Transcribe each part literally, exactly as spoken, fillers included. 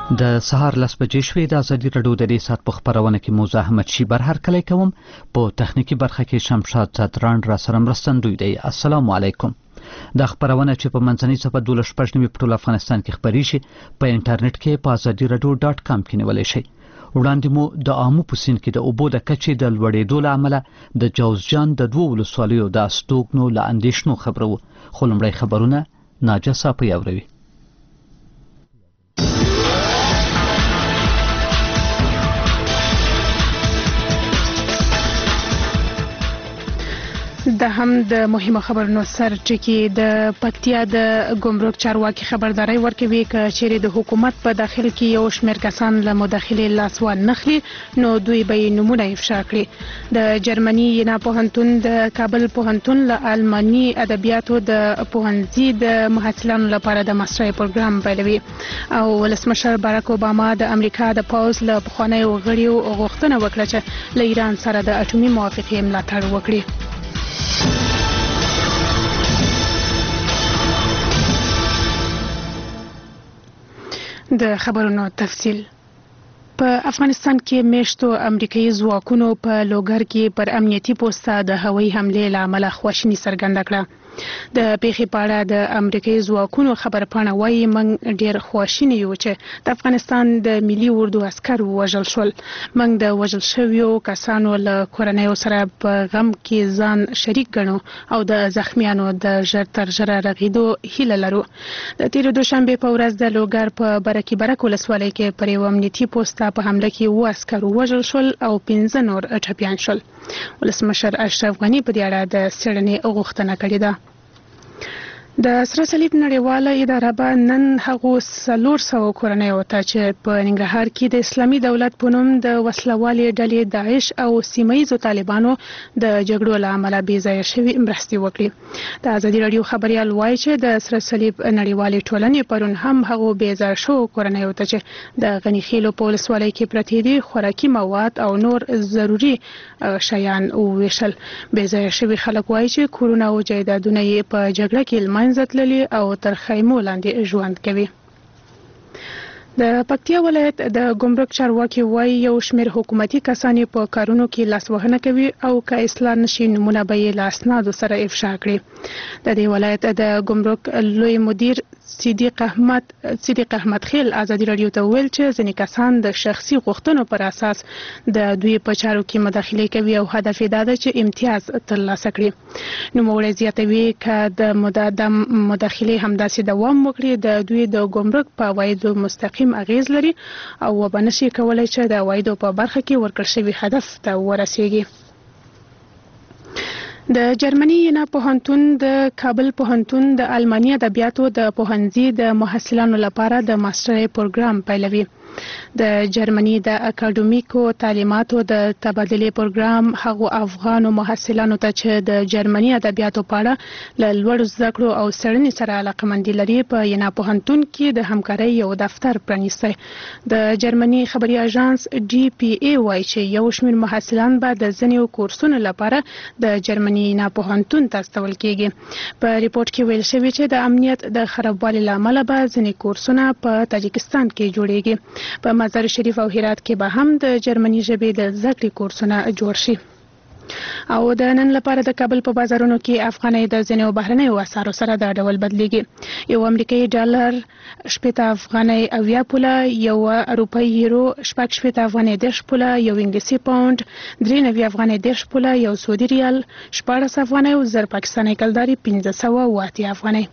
د سهار لس بجې شوې د ازادي راډیو د دې ساعت په خپرونه کې موزه احمد شي برهر کلی کوم په تخنیکی برخه کې شمشاد زادران را سره مرستندوی دی. السلام علیکم. د خبرونه چې په منځنۍ صفحه دولس پښنوي په ټول افغانستان کې خبري شي په انټرنیټ کې په ازادي راډیو ډاټ کام کې نیولای شي. وړاندې مو د عامو پوسین کې د اوبو د کچې د لوړېدو له امله د جوزجان د دوه ولسوالیو د استوګنو له اندېښنو خبرو. خو لومړی خبرونه ناجه صاحب یاوروي. د هم د مهمه خبرونو سر ټکی د پکتیا د ګمرک چارواکي خبرداري ورکوي ک چیرې د حکومت په داخل کې یو شمېر کسان له مداخله لاسوال نخلي نو دوی به نمونه افشا کړي. د جرمني ینا پوهنتون د کابل پوهنتون له آلماني ادبیاتو د پوهنځي د محصلانو لپاره د ماسترۍ پروګرام پیلوي او ولسمشر باراک اوباما د امریکا د پوز له پخوانیو غړیو غوښتنه وکړه چې له ایران سره د اټومي موافقې ملاتړ وکړي. د خبرونو تفصیل. په افغانستان کې میشتو امریکایي ځواکونو په لوګر کې پر امنیتي پوسټه د هوایي حملې له امله خواشیني څرګنده کړه. د پیښې په اړه د امریکایي ځواکونو خبرپاڼه وایي موږ ډېر خواشیني یو چې د افغانستان د ملي اردو عسکر وژل شول. موږ د وژل شویو کسانو له کورنیو سره په غم کې ځان شریک ګڼو او د زخمیانو د ژر تر ژره رغېدو هیله لرو. د تېرې دوشنبې په ورځ د لوګر په برکي برک ولسوالۍ کې پر یو امنیتي پوسټه په حمله کې اووه عسکر وژل شول او پنځه نور ټپیان شول. ولسمشر اشرف غني په دې اړه د څېړنې غوښتنه کړې ده. د سره صلیب نړیواله اداره به نن هغو څلور سوه کورنیو ته چې په ننګرهار کې د اسلامي دولت په نوم د وسلوالې ډلې داعش او سیمه ییزو طالبانو د جګړو له امله بې ځایه شوي مرستې وکړي. د ازادي راډیو خبریال وایي چې د سره صلیب نړیوالې ټولنې پرون هم هغو بې ځایه شوو کورنیو ته چې د غني خیلو په ولسوالۍ کې پرتې دي خوراکي مواد او نور ضروري شیان وویشل. بې ځایه شوي خلک وایي چې کورونه او جایدادونه یې په جګړه کې منځتللي او تر خیمو لاندې ژوند کوي. د پکتیا ولایت د ګمرک چارواکي وایي یو شمېر حکومتي کسان په کارونو کې لاسوهنه کوي او که اصلاح نشي نمونه به یې له اسنادو سره افشا کړي. د دې ولایت د ګمرک لوی مدیر صدیق احمد صدیق احمد خیل ازادي راډیو ته ویل چې ځینې کسان د شخصي غوښتنو پر اساس د دوی په چارو کې مداخله کوي او هدف یې دا ده چې امتیاز ترلاسه کړي. نوموړی زیاتوي که د مداخلې همداسې دوام وکړي د دوی د ګمرک په عوایدو مستقیم اغیز لري او وبه نشي کولی چې د عوایدو په برخه کې ورکړل شوي هدف ته ورسیږي. د جرمني ینا پوهنتون د کابل پوهنتون د آلماني ادبیاتو د پوهنځي د محصلانو لپاره د ماسترۍ پروګرام پیلوي. د جرمني د اکاډمیکو تعلیماتو د تبادلې پروګرام هغو افغانو محصلانو ته چې د جرمني ادبیاتو په اړه له لوړو زده کړو او څېړنې سره علاقمندي لري په ینا پوهنتون کې د همکارۍ یو دفتر پرانیستی. د جرمني خبري اژانس ډي پی ای وایي چې یو شمېر محصلان به د ځینو کورسونو لپاره د جرمني ینا پوهنتون ته استول کیږي. په ریپورت کې ویل شوی چې د امنیت د خرابوالي له امله به ځینې کورسونه په تاجکستان کې جوړیږي. په مزار شریف او هرات کې به هم د جرمني ژبې د زده کړې کورسونه جوړ شي. او د نن لپاره د کابل په بازارونو کې افغانۍ د ځینو بهرنیو اسعارو سره د ډول بدلیږي. یو امریکایي ډالر شپېته افغانۍ اویا پوله، یو اروپایي یورو شپږ شپېته افغانۍ دېرش پوله، یو انګلیسي پاونډ درې نوي افغانۍ دېرش پوله، یو سعودي ریال شپاړس افغانۍ او زر پاکستاني کلداري پنځه سوه اوه اتیا افغانۍ.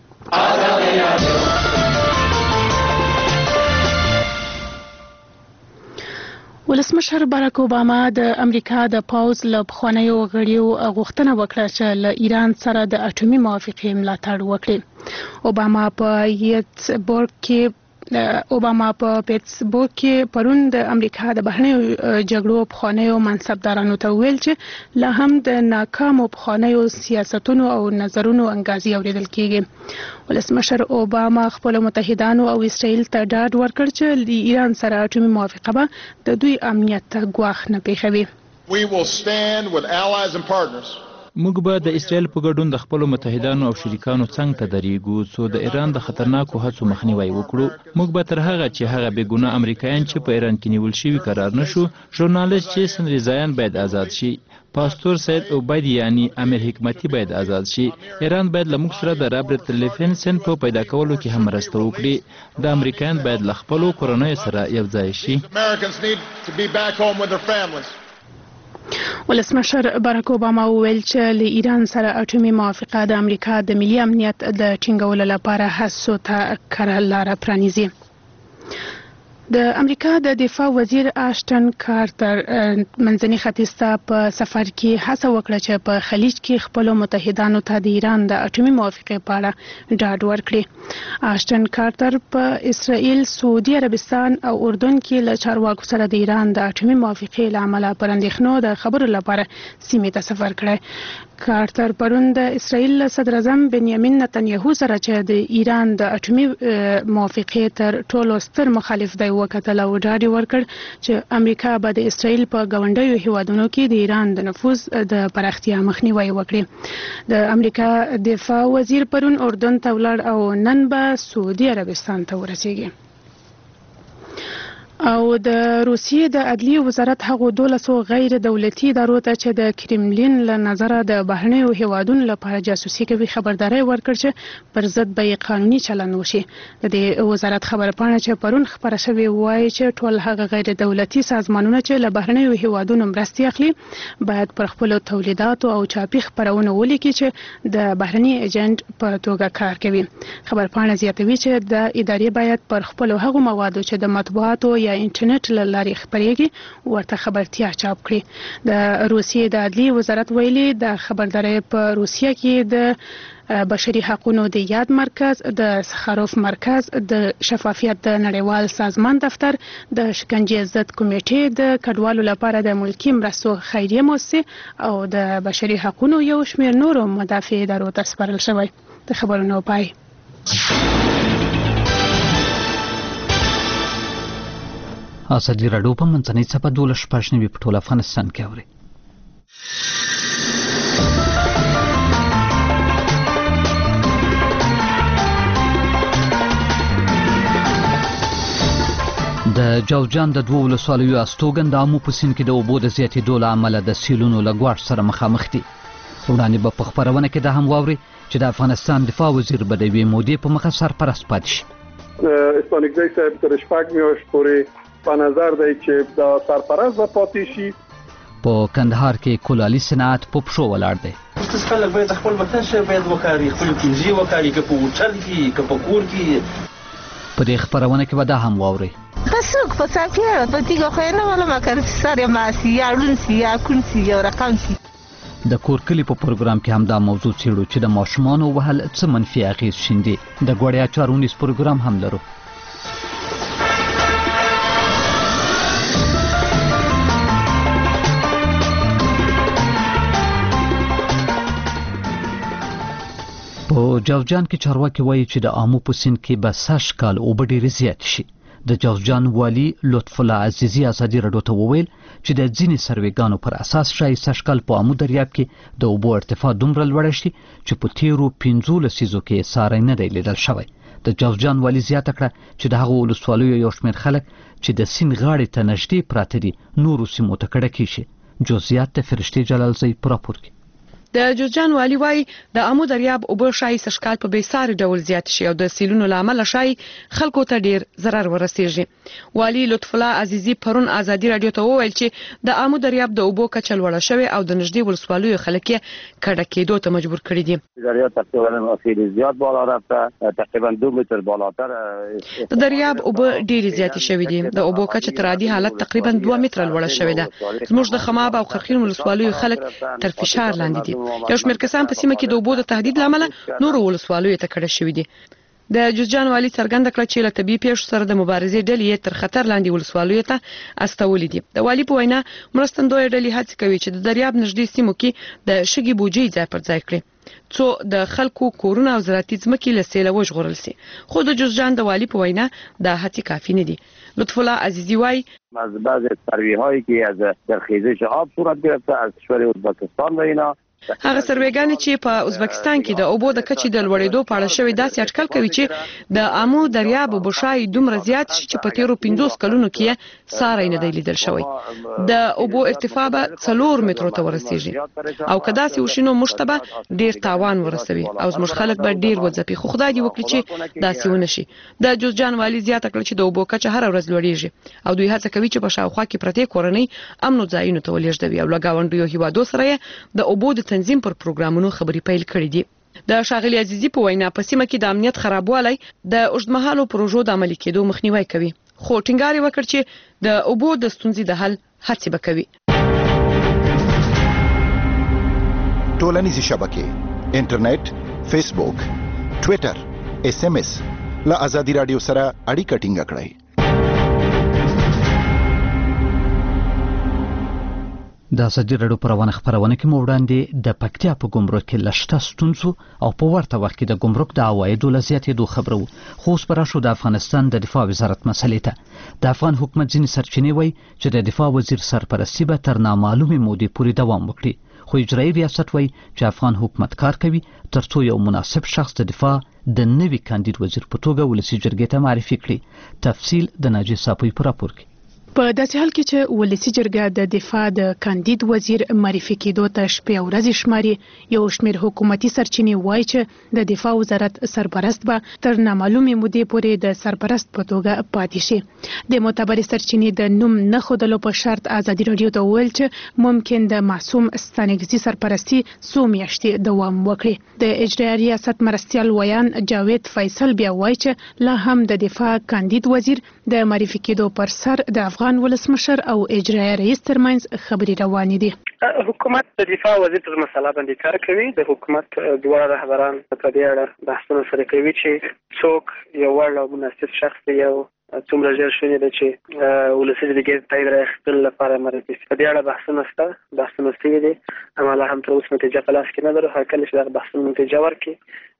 ولسمشر باراک اوباما د امریکا د پوز له پخوانیو غړیو غوښتنه وکړه چې له ایران سره د اټومي موافقې ملاتړ وکړي. اوباما په یټسبورګ کې اوباما په پیټسبورګ کې پرون د امریکا د بهرنیو جګړو پخوانیو منصبدارانو ته ویل چې لا هم د ناکامو پخوانیو سیاستونو او نظرونو انګازې اورېدل کیږي. ولسمشر اوباما خپل متحدانو او اسرائیل ته ډاډ ورکړ چې د ایران سره اټومي موافقه به د دوی امنیت ته ګواښ نه پېښوي. We will stand with allies and partners موږ به د اسرائیل په ګډون د خپلو متحدانو او شریکانو څنګ ته درېږو څو د ایران د خطرناکو هڅو مخنیوی وکړو. موږ به تر هغه چې هغه بې ګناه امریکایان چې په ایران کې نیول شوي قرار نه شو. ژورنالیست جیسن ریزایان باید آزاد شي. پاستور سید عبید یعنی امیر حکمتي باید آزاد شي. ایران باید له موږ سره د رابرټ لیفینسن په پیدا کولو کې هم مرسته وکړي. د امریکایان باید له خپلو کورنیو سره یو ځای شي. ولسمشر باراک اوباما وویل چې له ایران سره اټومي موافقه د امریکا د ملي امنیت د ټینګولو لپاره هڅو ته کره لاره پرانیزي. د امریکا د دفاع وزیر آشټن کارتر منځني ختیځ ته په سفر کې هڅه وکړه چې په خلیج کې خپل متحدانو ته د ایران د اټومي موافقې په اړه ډاډ ورکړي. آشټن کارتر په اسرائیل، سعودي عربستان او اردن کې له چارواکو سره د ایران د اټومي موافقې له امله پر اندېښنو د خبرو لپاره سیمې ته سفر کړی. کارتر پرون د اسرائیل صدر اعظم بنیامین نتنیاهو سره چې د ایران د اټومي موافقې تر ټولو ستر مخالف دی وکتل او ډاډ ورکړ چې امریکا به د اسرائیل په ګاونډیو هیوادونو کې د ایران د نفوذ د پراختیا مخنیوی وکړي. د امریکا دفاع وزیر پرون اردن ته ولاړ او نن به سعودي عربستان ته ورسیږي. او د روسیې د عدلیې وزارت هغو دولسو غیر دولتي ادارو ته چې د کرملین له نظره د بهرنیو هیوادونو لپاره جاسوسي کوي خبرداری ورکړ چې پر ضد به قانوني چلند وشي. د دې وزارت خبرپاڼه چې پرون خپره شوې وایي چې ټول هغه غیر دولتي سازمانونه چې له بهرنیو هیوادونو مرستې اخلي باید پر خپلو تولیداتو او چاپي خپرونو ولیکي چې د بهرني ایجنټ په توګه کار کوي. خبرپاڼه زیاتوي چې د ادارې باید پر خپلو هغو موادو چې د مطبوعاتو یا انټرنیټ له لارې خپرېږي ورته خبرتیا چاپ کړي. د روسیې د عدلیې وزارت ویلي د خبردارۍ په روسیه کې د بشري حقوقو د یاد مرکز، د سخاروف مرکز، د شفافیت د نړیوال سازمان دفتر، د شکنجې ضد کمیټې د کډوالو لپاره د ملکي مرستو خیریه مؤسسې او د بشري حقوقو یو شمېر نورو مدافع ادارو ته سپارل شوی. د خبرونو پای. ازادي راډیو په منځنۍ څپه دولس شپږ نوي په ټول افغانستان کې اوري. د جوزجان د دوو ولسوالیو استوګن د آمو په سیند کې د اوبو د زیاتېدو له امله د سیلونو له ګواښ سره مخامخ دي. وړاندې به په خپرونه کې دا هم واوري چې د افغانستان دفاع وزیر به د یوې مودې په مخه سرپرست پاتې شي. استانکزی صاحب تر شپږ میاشتې پورې په نظر دی چې د سرپرست به پاتې شي. په کندهار کې کولالي صنعت په پښو ولاړ دی. تاسو خلک باید خپل وطن شه باید وکاري، خپل پنځه وکاري که په هوټل کې که په کور کې. په دې خبرونه کې به دا هم واوري. تاسو په څاپیره په تیګه خو نه ولا مکر سره ماسي یا لونسي یا کونسي یا رقم سي. د کور کلی په پروګرام کې هم دا موضوع څېړو چې د ماشومانو وهل څه منفي اغېز شیندي. د ګوړیا چارونیز پروګرام هم لرو. په جوزجان کې چارواکي وایي چې د آمو په سیند کې به سږ کال اوبه ډېرې زیاتې شي. د جوزجان والي لطف الله عزیزي ازادي راډیو ته وویل چې د ځینې سروېګانو پر اساس ښایي سږ کال په آمو دریاب کې د اوبو ارتفاع دومره لوړه شي چې په تیرو پنځو لسیزو کې ساری نه دی لیدل شوی. د جوزجان والي زیاته کړه چې د هغو ولسوالیو یو شمېر خلک چې د سیند غاړې ته نږدې پراته دي نورو سیمو ته کډه کیږي. جزئیات د فرشتې جلالزی په راپور کې. د جوزجان والي وايي د آمو دریاب اوبه شای سشکال په بیساري ډول زیات شي او د سیلونو لامل شای خلکو ته ډیر ضرر ورسیږي. والي لطف الله عزیزي پرون ازادي رادیو ته وویل چې د آمو دریاب د اوبو کچه لوړه شوې او د نږدې ولسوالیو خلک کډه کېدو ته مجبور کړي دي. دریاب تقریبا خیلی زیات بالا رفته، تقریبا دو متر بالاتر. د دریاب اوبه ډېرې زیاتې شوې دي. د اوبو کچه تر عادي حالت تقریبا دوه متره لوړه شوې ده. زموږ د خماب او خرخین ولسوالیو خلک تر فشار لاندې دي. یو شمېر کسان په سیمه کې د اوبو د تهدید لامل نورو ولسوالیو ته کډه شوي دي. د جوزجان والي څرګنده کړه چې له طبیعي پیښو سره د مبارزې ډلې تر خطر لاندې ولسوالیو ته استولې دي. د والي په وینا مرستندویه ډلې هڅې کوي چې د دریاب نږدې سیمو کې د شګې بوجۍ ځای پر ځای کړي څو د خلکو کورونه او زراعتي ځمکې له سیله وژغورل شي. خو د جوزجان د والي په وینا دا هڅې کافي نه دي. لطف الله عزیزی وای از بعض سروی هایی که از در خیزش آب صورت گرفته از کشور ازبکستان و اینا هغه سروېګانې چې په ازبکستان کې د اوبو د کچې د لوړېدو په اړه شوې داسې اټکل کوي چې د امو دریاب بشای دومره زیات شي چې په تیرو پنځوس کلونو کې ساری نه دی لیدل شوی. د اوبو ارتفاع به څلور مترو ته ورسیږي او کدا سي وشینو مشتبه ډیر تاوان ورسوي او زموږ خلک به ډیر وځپي. خو خدای دې وکړي چې داسې ونه شي. د جوزجان والي زیاته کړه چې د اوبو کچه هر ورځ لوړېږي او دوی هڅه کوي چې په شاوخوا کې پرتې کورنۍ امنو ځایونو ته ولېږدوي او له ګاونډیو هیوادو سره د اوبو د تنظیم پر پروګرامونو خبرې پیل کړې دي. د ښاغلي عزیزي په وینا په سیمه کې د امنیت خرابوالی د اوږدمهالو پروژو د عملي کېدو مخنیوي کوي، خو ټینګار یې وکړ چې د اوبو د ستونزې د حل هڅې به کوي. ټولنیزې شبکې، انټرنیټ، فیسبوک، ټویټر، اس ام اس له ازادي رادیو سره اړیکه ټینګه کړئ. د ازادي رادیو پروانه خبرونه کې مو وړاندې د پکتیا په ګمرک کې لشته ستونزو او په ورته وخت کې د ګمرک د عوایدو لزیاتېدو خبرو. خو اوس به راشو د افغانستان د دفاع وزارت مسلې ته. د افغان حکومت ځینې سرچینې وایي چې د دفاع وزیر سرپرستي به تر نامعلومې مودې پورې دوام وکړي، خو اجرایي ریاست وایي چې افغان حکومت کار کوي ترڅو یو مناسب شخص د دفاع د نوي کاندید وزیر په توګه ولسي جرګې ته معرفي کړي. تفصیل د ناجی صاحب په راپور کې. په داسې حال کې چې ولسي جرګه د دفاع د کاندید وزیر معرفي کېدو ته شپې او ورځې شماري، یو شمېر حکومتي سرچینې وایي چې د دفاع وزارت سرپرست به تر نامعلومې مودې پورې د سرپرست په توګه پاتې شي. د معتبرې سرچینې د نوم نه ښودلو په شرط ازادي راډیو ته وویل چې ممکن د معصوم ستانکزي سرپرستي څو میاشتې دوام وکړي. د اجرایي ریاست مرستیال ویان جاوید فیصل بیا وایي چې لا هم د دفاع کاندید وزیر د معرفي کېدو پر سر د افغان ولسمشر او اجرایي رئیس ترمنځ خبرې روانې دي. حکومت د دفاع وزیر پر مسله باندې کار کوي. د حکومت دواړه رهبران په دې اړه بحثونه سره کوي چې څوک یو وړ او مناسب شخص دی او څومره ژر شونې ده چې ولسي جرګې تایید راخیستل لپاره معرفي شي. په دې اړه بحثونه شته بحثونه شوي دي، اما لا هم تر اوسه نتیجه په لاس کې نه لرو. هر کله چې دغه بحثونه نتیجه ورکړي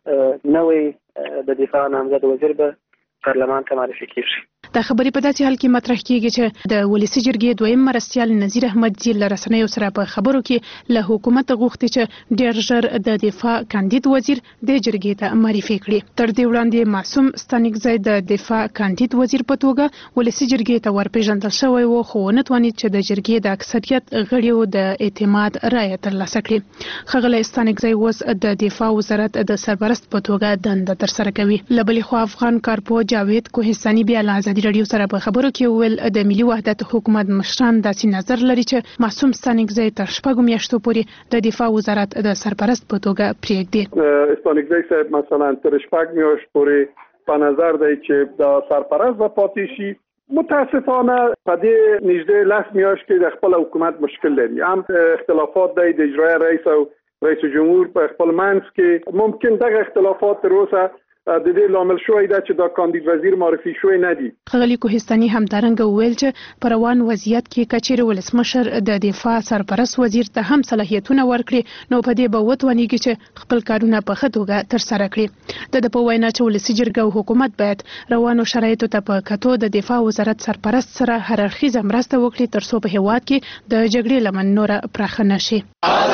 نوی د دفاع نامزد وزیر به پارلمان ته معرفي کیږي. دا خبرې په داسې حال کې مطرح کیږي چې د ولسي جرګې دویم مرستیال نذیر احمدزي له رسنیو سره په خبرو کې له حکومت غوښتي چې ډېر ژر د دفاع کاندید وزیر د جرګې ته معرفي کړي. تر دې وړاندې معصوم ستانکزی د دفاع کاندید وزیر په توګه ولسي جرګې ته ورپېژندل شوی و، خو ونه توانید چې د جرګې د اکثریت غړیو د اعتماد رایه ترلاسه کړي. ښاغلی ستانکزی اوس د دفاع وزارت د سرپرست په توګه دنده ترسره کوي. له بلې خوا افغان کارپوه جاوید کوهستاني بیا له ازادي راډیو سره په خبرو کې ویل د ملي وحدت حکومت مشران داسې نظر لري چې معصوم ستانکزی تر شپږو میاشتو پورې د دفاع وزارت د سرپرست په توګه پرېږدي. ستانکزی صاحب مثلا تر شپږ میاشت پورې په نظر دی چې د سرپرست به پاتې شي. متاسفانه په دې نږدې لس میاشت کې د خپل حکومت مشکل لري. هم اختلافات دی د اجرایي رئیس او رئیس جمهور په خپل منځ کې. ممکن دغه اختلافات تر اوسه د دې لامل شوی دا چې دا کاندید وزیر معرفي شوی نه دی. ښاغلي کوهستاني همدارنګه وویل چې په روان وضعیت کې کچېرې ولسمشر د دفاع سرپرست وزیر ته هم صلاحیتونه ورکړي نو په دې به وتوانیږي چې خپل کارونه په ښه توګه ترسره کړي. د ده په وینا چې ولسي جرګه او حکومت باید روانو شرایطو ته په کتو د دفاع وزارت سرپرست سره هر اړخیزه مرسته وکړي ترڅو په هېواد کې د جګړې لمن نوره پراخه نه شي.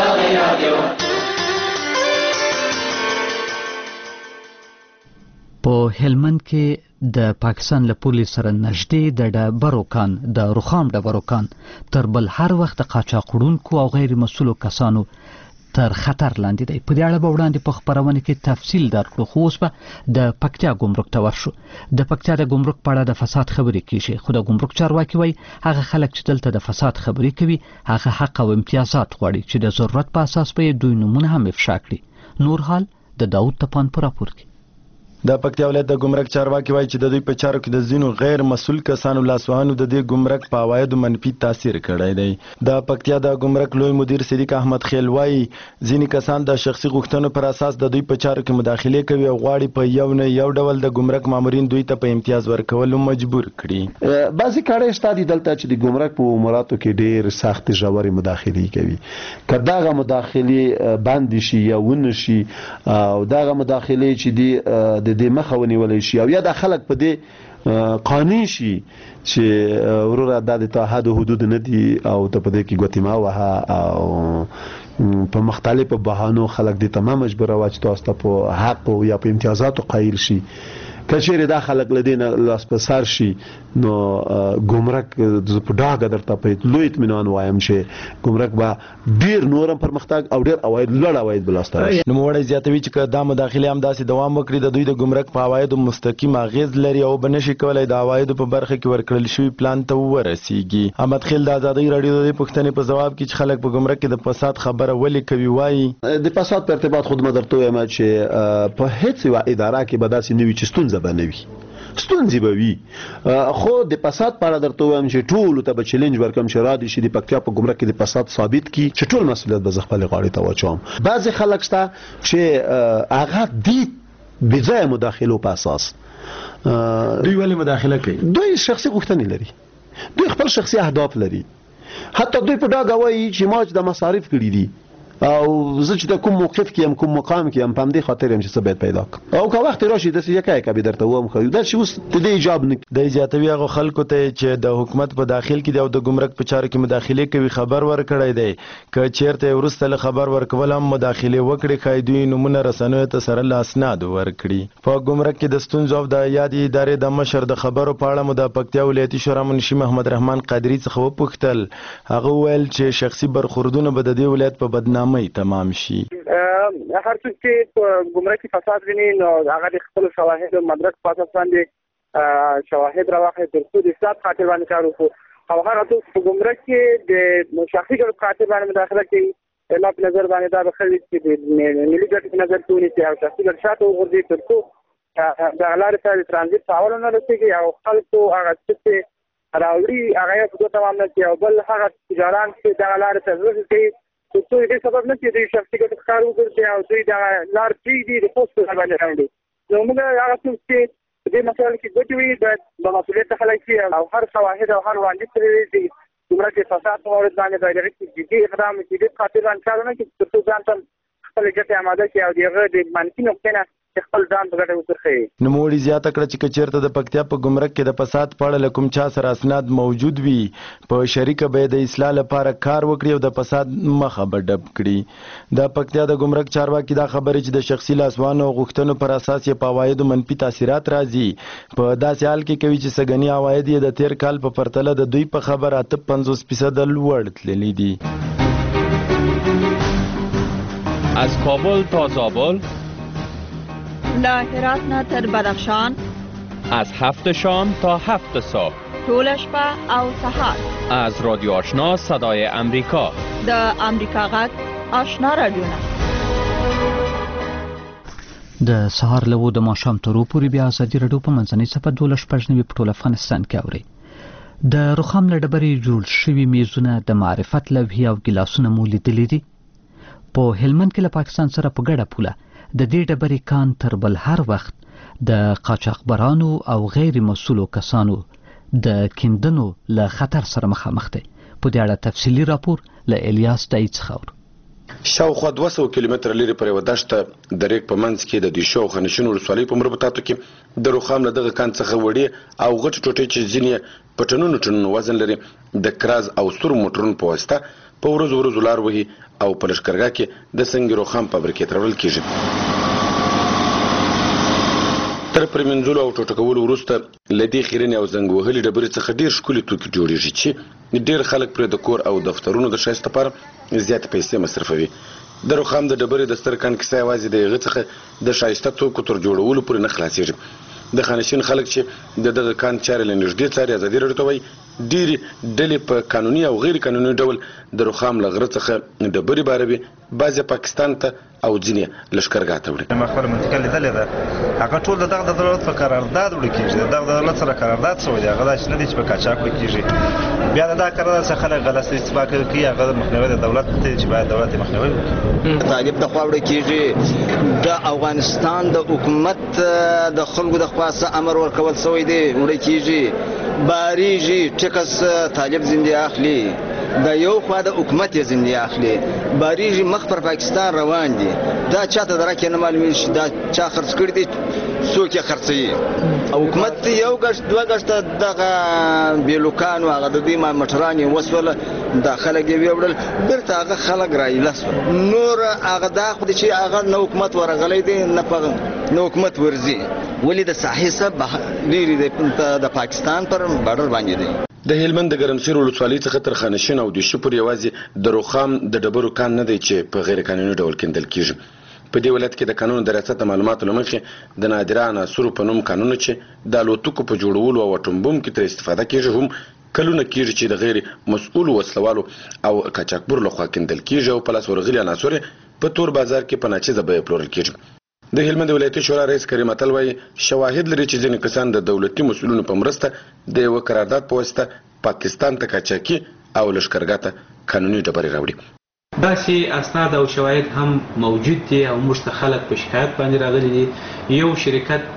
په هلمند کې د پاکستان له پولیس سره نږدې د ډبرو کان د رخام ډبرو کان تر بل هر وخت د قاچاقړونکو او غیر مسؤلو کسانو تر خطر لاندې دی. په دې اړه به وړاندې په خبرونه کې تفصیل درکړو، خو اوس به د پکتیا ګمرک ته ورشو. د پکتیا د ګمرک په اړه د فساد خبرې کیږي، خو د ګمرک چارواکي وایي هغه خلک چې دلته د فساد خبرې کوي هغه حق او امتیازات غواړي چې د ضرورت په اساس به دوی نمونه هم افشا کړي. نور حال د داود تپان په راپور کې. د پکتیا ولایت د ګمرک چارواکي وایي چې د دوی په چارو کې د ځینو غیر مسؤل کسانو لاسوهنو د دې ګمرک په عوایدو منفي تاثیر کړی دی. د پکتیا د ګمرک لوی مدیر صدیق احمد خیل وایي ځینې کسان د شخصي غوښتنو پر اساس د دوی په چارو کې مداخله کوي او غواړي په یو نه یو ډول د ګمرک مامورین دوی ته په امتیاز ورکولو مجبور کړي. بعضې کړۍ شته دي دلته چې د ګمرک په اموراتو کې ډېر سختې ژورې مداخلې کوي. که دغه مداخلې بند شي یا ونه شي او دغه مداخلې چې دی د دې مخه ونیولای شي او یا د خلک په دې قانع شي چې وروره دا د تعهد حدود نه دي او ته په دې کې ګوتې مه وهه او په مختلفو بهانو خلک د تمام مجبور او چې تاسو ته په حق او یا په امتیازاتو قایل شي کچېره دا خلک لدینه لاس په سر شي نو ګمرک د په ډاګه درته په لوی اطمینان وایم چې ګمرک به ډیر نورم پرمختګ او ډیر اواید لړ اواید بلاسته نو موړی زیاتوي چې دا مداخله هم داسې دوام وکړي د دوی د ګمرک په اوایدو مستقیم اغیز لري او بنشي کولای د اوایدو په برخه کې ورکړل شوی پلان ته ورسیږي. احمد خیل د ازادي رادیو د پښتنې په جواب کې چې خلک په ګمرک کې د فساد خبره ولې کوي وایي د فساد په ارتباط خود مدرته یم چې په هیڅ یو اداره کې به داسې نوي چې ستونزه بنوي ستونزې به وي خو د فساد په اړه درته وایم چې ټول ته به چیلنج ورکم چې را دي شي د پکتیا په ګمرک کې د فساد ثابت کی چې ټول مسؤلیت به خپل غاړې ته واچوم. بعضی خلک شته چې هغه د بځای مداخلو په اساس دوی ولې مداخله کوي دوی شخصي غوښتنې لري دوی خپل شخصي اهداف لري حتی دوی په ډاګه وایي چې ما چې د مصارف کړي دي او زه چې د کوم موقف کې ام کوم مقام کې ام پم دې خاطر هم چې څه باید پیدا کړم او که وخت راشي د څه یکای کبي درته ووم خو دا چې اوس د دې ایجاب نه د زیاتوي هغه خلکو ته چې د حکومت په داخل کې د ګمرک په چارو کې مداخله کوي خبر ورکړی دی که چیرته ورسته خبر ورکول هم مداخله وکړي خایدوی نمونه رسنیو ته سره لاسناد ورکړي. په ګمرک کې د ستونزو د یادې ادارې د مشر د خبرو په اړه د پکتیا ولایتي شورا منشي محمد رحمان قادری څخه وپوښتل هغه ویل چې شخصي برخوردونه به د دې ولایت په بدنامۍ تمام شي. هر څوک چې ګمرکي فساد ویني نو هغه د خپل شواهد او مدرک په اساس باندې شواهد راوخی تر څو د اصلاح خاطر باندې کار وکړو او هغه څوک په ګمرک کې د شخصي ګټو خاطر باندې مداخله کوي لا په نظر باندې دا به خلک چې د ملي ګټو په نظر کې ونیسي او شخصي ګټو شاته وغورځي تر څو د لارې سره د ترانزیت تعاون نه رسېږي او خلکو هغه څه راوړي هغه یې په تمام نه کوي او بل هغه تجاران چې د لارې سره ورسېږي څو دې سبب نه چې د شخصي ګټو کار وکړي او دوی د لار پریږدي د پوسټ په باندې راوړي نو موږ هغه څه چې دې مسایل کې ګټې وي د مسؤلیت خلک او هر شواهد او هر وړاندیز پرې ګمرک فساد په مورد باندې باید جدي اقدام وشي د خاطر باندې کارونه کې تر څو ځان ته خپل ګټې آماده کړي او دغه د منفي نقطې نه خپل ځان په ګټه وسرخي. نو موړي زیاته کړه چې چیرته د پکتیا په ګمرک کې د فساد په اړه کوم چا سره اسناد موجود وي په شریکه به د اصلاح لپاره کار وکړي او د فساد مخه به ډب کړي. د پکتیا د ګمرک چارواکي دا خبره چې د شخصي لاسوانو غوښتنو پر اساس یې په عوایدو منفي تاثیرات راځي په داسې حال کې کوي چې سګنی عواید یې د تیر کال په پرتله د دوی په خبره اته پنځوس فیصد لوړ تللی دي. از کابل تا زابل له هرات نه تر بدخشان از هفت شام تا هفت صبح طول شپه او سحر از رادیو آشنا صدای امریکا د امریکا غږ آشنا رادیو د سهار له د ماښام تر پورې بیا ازادي رادیو په منځنۍ صفحه دوه شپږ نوي په ټول افغانستان کې اوري. د رخام له ډبرې جوړ شوي میزونه د معرفت لوحې او ګیلاسونه مو لیدلي دي. په هلمند کې له پاکستان سره په ګډه پوله د دې ډبرې کان تر بل هر وخت د قاچاقبرانو او غیر مسؤلو کسانو د کیندنو له خطر سره مخامخ دی. په دې اړه تفصیلي راپور له الیاس دای څخه اورو. شاوخوا دوه سوه کیلومتره لرې پر یوه دښته د ریګ په منځ کې د دیشو او خانشین ولسوالۍ په مربوطاتو کې د رخام له دغه کان څخه وړې او غټې ټوټې چې ځینې په ټنونو ټنونو وزن لري د کراز او سورو موټرونو په واسطه په ورځو ورځو لار وهي او په لښکرګاه کې د سنګ رخام فابریکې ته وړل کېږي. تر پرېمنځلو او ټوټه کولو وروسته له دې خیرنې او زنګ وهلې ډبرې څخه ډېر ښکلي توکي جوړېږي چې ډېر خلک پرې د کور او دفترونو د ښایست لپاره زیاتې پیسې مصرفوي. د رخام د ډبرې د ستر کان کیسه یوازې د هغې څخه د ښایسته توکو تر جوړولو پورې نه خلاصېږي. د خانشین خلک چې د دغه کان چارې له نږدې څاري ازادي راډیو ته وایي ډېرې ډلې په قانوني او غیر قانوني ډول د رخام له غره څخه ډبرې باروي بعضې پاکستان ته او ځینې لښکرګاه ته وړي. ما خپله منطقه لیدلې ده هغه ټول د دغه دولت په قرارداد وړل کېږي د دغه دولت سره قرارداد شوی دی هغه داسې نه دی چې په قاچاق وړل کېږي بیا د دغه قرارداد څخه خلک غلط استفاده کوي هغه مخنیوی د دولت ته چې باید دولت یې مخنیوی وکړي. طالب د خوا وړل کېږي د افغانستان د حکومت د خلکو د خوا څه امر ورکول شوی دی وړل کېږي باریږي ټکس طالب زنده اخلي د یو خوا د حکومت یې زنده اخلي باریږي مخ پر پاکستان روان دي دا چاته درکه نه معلومیږي چې دا چا خرڅ کړي دي څوک یې خرڅوي او حکومت یو ګشت دوه ګشته دغه بیلوکانو هغه د دوی موټران یې وسوله دا خلک یې ویوړل بیرته هغه خلک رایله شول. نور هغه دا خو چې هغه نه حکومت ورغلی دی نه نه حکومت ورځي ولې د ساحې څخه ډېرې د پاکستان پر بارډر باندې دی. د هلمند د ګرمسیر ولسوالۍ څخه تر خانشین او دوشي پورې یوازې د روخام د ډبرو کان نه دی چې په غیر قانوني ډول کیندل کیږي. په دې ولایت کې د قانون د ریاست معلوماتو له مخې د نادره عناصرو په نوم کانونه چې د الوتکو په جوړولو او اټوم بم کې ترې استفاده کیږي هم کلونه کیږي چې د غیر مسؤل وسلوالو او قاچاقبرو لخوا کیندل کیږي او په لاس ورغلي عناصر په تور بازار کې په ناچیزه بیه پلورل کیږي. د هلمند ولایتي شورا رئیس کریم اتل وایي شواهد لري چې ځینې کسان د دولتي مسؤلینو په مرسته د یوه قرارداد په واسطه پاکستان ته قاچاقي او لښکرګاه ته قانوني ډبرې راوړي. داسې اسناد او شواهد هم موجود دي او موږ ته خلک په شکایت باندې راغلي دي. یو شرکت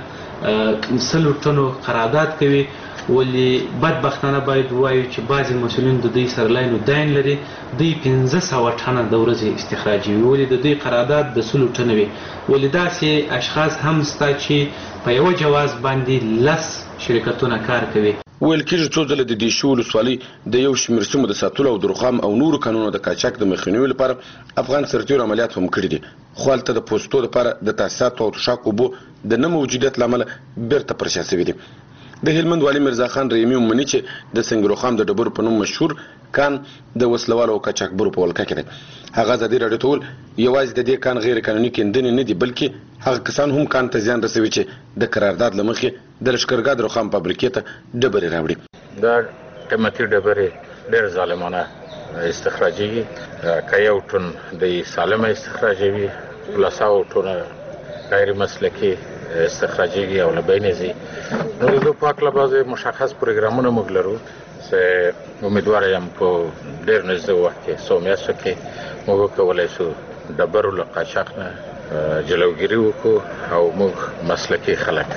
د سلو ټنو قرارداد کوي ولې بدبختانه باید ووایو چې بعضې مسؤلین د دوی سره لاین و داین لري دوی پنځه سوه ټنه د ورځې استخراجوي ولې د دوی قرارداد د سلو ټنه وي ولې داسې اشخاص هم شته چې په یوه جواز باندې لس شرکتونه کار کوي. ویل کېږي څو ځله د دیشي ولسوالۍ د یو شمېر سیمو د ساتلو او د روخام او نورو کانونو د قاچاق د مخنیوي لپاره افغان سرتیرو عملیات هم کړي دي خو هلته د پوستو لپاره د تاسیساتو او تشاک اوبو د نه موجودیت له امله بیرته پر شا سوي دي. د هلمند والي مرزا خان رحیمي ومني چې د سنگ روخام د ډبرو په نوم مشهور کان د وسلوالو او قاچاقبرو په ولکه کې دی. هغه ازادي راډیو ته وویل یوازې د دې کان غیر قانوني کیندنې نه دي بلکې هغه کسان هم کان ته زیان رسوي چې د قرارداد له مخې د لښکرګاه د روخام فابریکې ته ډبرې راوړي. دا قیمتي ډبرې ډېر ظالمانه استخراجېږي. که یو ټن د سالمه استخراجوي لساو ټونه غیر مسلکي استخراجېږي او له بینې ځي. نو د دو په هکله بعضې مشخص پروګرامونه موږ لرو چې امیدواره یم په ډېر نږدې وخت کې څو میاشتو کې موږ وکولی شو ډبرو له قاچاق نه جلوګیري وکړو او موږ مسلکي خلک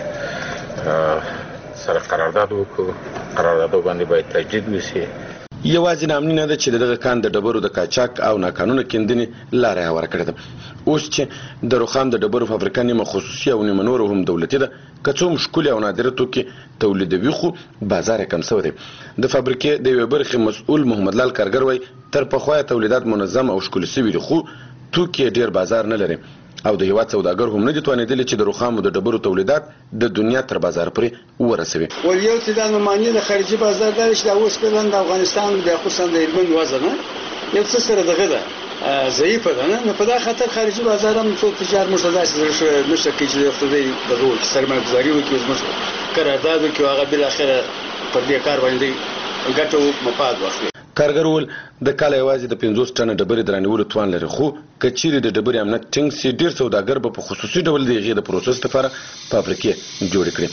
سره قرارداد وکړو. قراردادو باندې باید تجدید وشي. یوازې نامني نه ده چې دغه کان د ډبرو د قاچاق او ناقانونه کیندنې لاره هواره کړې ده. اوس چې د روخام د ډبرو فابریکه نیمه خصوصي او نیمه نوره هم دولتي ده که څوم ښکلي او نادره توکي تولیدوي خو بازار یې کم شوی دی. د فابریکې د یوې برخې مسؤل محمد لال کارګر وایي تر پخوا تولیدات منظم او ښکلي شوي دي خو توکي ډېر بازار نه لري او د هیواد سوداګر هم نه دي توانېدلي چې د روخامو د ډبرو تولیدات د دنیا تر بازار پورې ورسوي. ول یو څه د معنی د خارجي بازار دا چې د اوس په د افغانستان د خصوصا د هلمند وضع نه یو څه سره دغه ده ضعیفه ده نه په دا خاطر خارجي بازار هم څو تجار مشترک نشه کې چې افتادي دغه سرمایه گذاري وکړي زموږ قرارداد وکړي هغه بل اخره پر دې کار باندې ګټو مفاد واخلي. کارګر ول د کال یوازې د پنځوس ټنه ډبرې د رانیولو توان لري خو که چیرې د ډبرې امنیت ټینګ سي ډېر سوداګر به په خصوصي ډول د هغې د پروسس لپاره فابریکې جوړې کړي.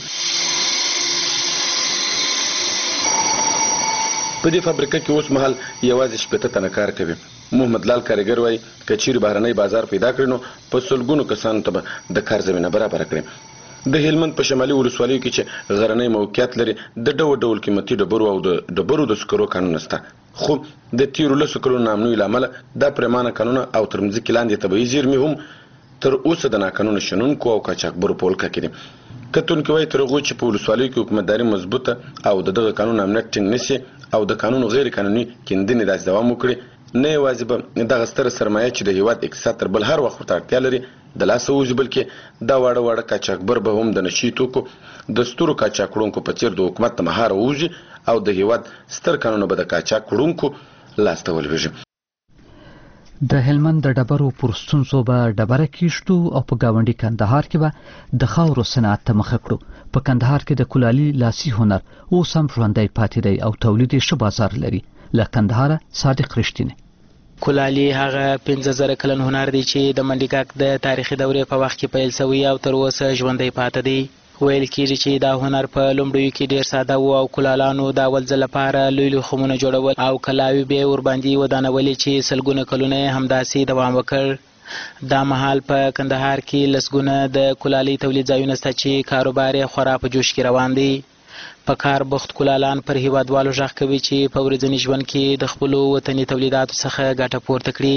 په دې فابریکه کې اوس مهال یوازې شپېته تنه کار کوي. محمد لال کارګر وایي که چیرې بهرنی بازار پیدا کړي نو په سلګونو کسانو ته به د کار زمینه برابره کړي. د هلمند په شمالي ولسوالیو کې چې غرنی موقعیت لري د ډول ډول قیمتي ډبرو او د ډبرو د سکرو کانونه شته خو د تیرو لسو کلونو نامنوي له امله دا پرېمانه کانونه او تر مځکې لاندې طبیعي زیرمې هم تر اوسه د ناقانونه شنونکو او قاچاقبرو په ولکه کې دي. کتونکي وایي تر هغو چې په ولسوالیو کې حکومتداري مضبوطه او د دغه قانون امنیت ټینګ نه سي او د قانون غیر قانوني کیندنې داسې دوام وکړي نه یوازې به دغه ستره سرمایه چې د هیواد اقتصاد تر بل هر وخت ورته اړتیا لري د لاسه ووځي بلکې دا واړه واړه قاچاقبر به هم د نشي توکو د سترو قاچاق وړونکو په څېر د حکومت د مهاره ووځي او د هیواد ستر کانونه به د قاچاق وړونکو لاسته ولویږي. د هلمند د ډبرو پر ستونزو به ډبره کیشتو او په ګاونډي کندهار کې به د خاورو صنعت ته مخه کړو. په کندهار کې د کلالي لاسي هنر اوس هم ژوندی پاتې دی او تولید یې ښه بازار لري. له کندهاره صادق رښتینی. کلالي هغه پنځه زره کلن هنر دی چې د منډیګک د تاریخي دورې په وخت کې پیل شوی او تر اوسه ژوندی پاتې دی. ویل کېږي چې دا هنر په لومړیو کې ډېر ساده و او کلالانو د اول ځل لپاره لوی لوی خمونه جوړول او کلاوې به یې ورباندې ودانولې چې سلګونه کلونه یې همداسې دوام وکړ. دا مهال په کندهار کې لسګونه د کلالۍ تولید ځایونه شته چې کاروبار یې خورا په جوش کې روان دی. په کار بوخت کلالان پر هیوادوالو غږ کوي چې په ورځني ژوند کې د خپلو وطني تولیداتو څخه ګټه پورته کړي.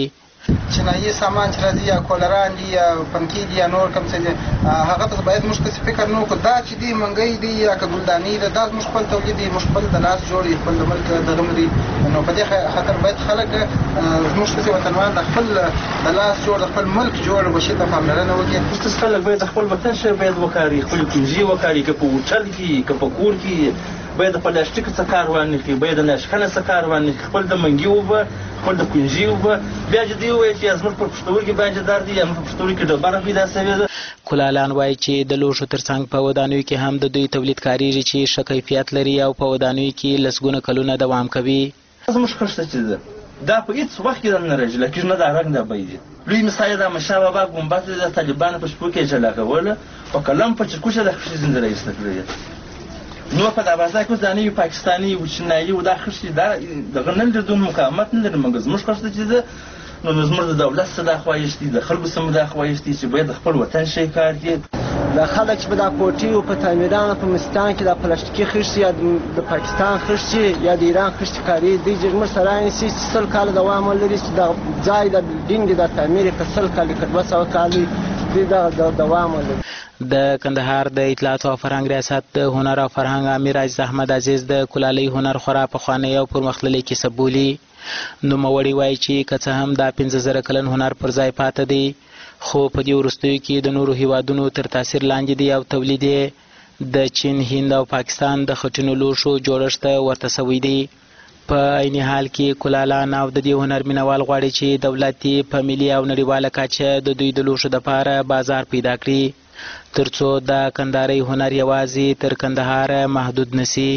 چینایي سامان چې راځي یا کولران دي یا پنکي دي یا نور کوم څه دي هغه ته باید موږ څه فکر نه وکړو. دا چې دي منګۍ دي یا که ګلداني ده دا موږ خپل تولید دي، موږ خپل د لاس جوړ خپل د ملک دغه مدي، نو په دې خاطر باید خلک موږ څه وطنوال د خپل د لاس جوړ د خپل ملک جوړ وشي ته پاملرنه وکړي. تاسو خلک باید خپل وطن شي باید وکړي، خپل کنجي وکړي، که په هوټل کې که په کور کې باید د پلاستیک څخه کار وانخلي، باید د ناشکنه څخه کار وانخلي، خپل د منګي اوبه خپل د کنجي اوبه بیا چې دی وایي چې زموږ پر پښتورګي باندې درد دی یا زموږ پر پښتورګي ډبره پیدا شوې ده. کلالان وایي چې د لوښو ترڅنګ په ودانیو کې هم د دوی تولید کاریږي چې ښه کیفیت لري او په ودانیو کې لسګونه کلونه دوام کوي. زموږ خښته چې ده دا په هېڅ وخت کې نه راځي، لکه نه دا رنګ دا بیدي لوی مثال د احمدشاه بابا ګمبد د طالبانو په شپو کې جلا کوله په قلم په چرکوشه د خښې زنده رایسته کړی. نو په دروازه کې ځاني پاکستاني او چینایي او دا خښې دا دغه نه لري دوه مقاومت نه لري، موږ زموږ خښته چې ده نو زموږ د دولت څخه دا خواهش دي، د خلکو څخه دا خواهش دي چې باید خپل وطن شي کار کوي. د خلک چې په دا کوټې او په تعمیرانو په مستان کې د پلاستیکي خښتې یا د پاکستان خښتې یا د ایران خښتې کاري دی چې موږ سره نیسي چې سل کاله دوام ولري، چې د ځای د بلډینګ د تعمیر په سل کال کې دوه سوه کال دی د دوام ولري. د کندهار د اطلاعات او فرهنګ ریاست د هنر او فرهنګ امیر عزیز احمد عزیز د کلالۍ هنر خورا پخوانی او پرمختللی کیسه بولي. نوموړي وایي چې که څه هم دا پنځه زره کلن هنر پر ځای پاته دی، خو په دې وروستیو کې د نورو هیوادونو تر تاثیر لاندې دی او تولید یې د چین، هند او پاکستان د خټینو لوښو جوړښت ورته سوی دی. په عین حال کې کلالان او د دې هنر مینوال غواړي چې دولت یې په ملي او نړیواله کچه د دوی د لوښو دپاره بازار پیدا کړي ترڅو د کندهاري هنر یوازې تر کندهار محدود نسی.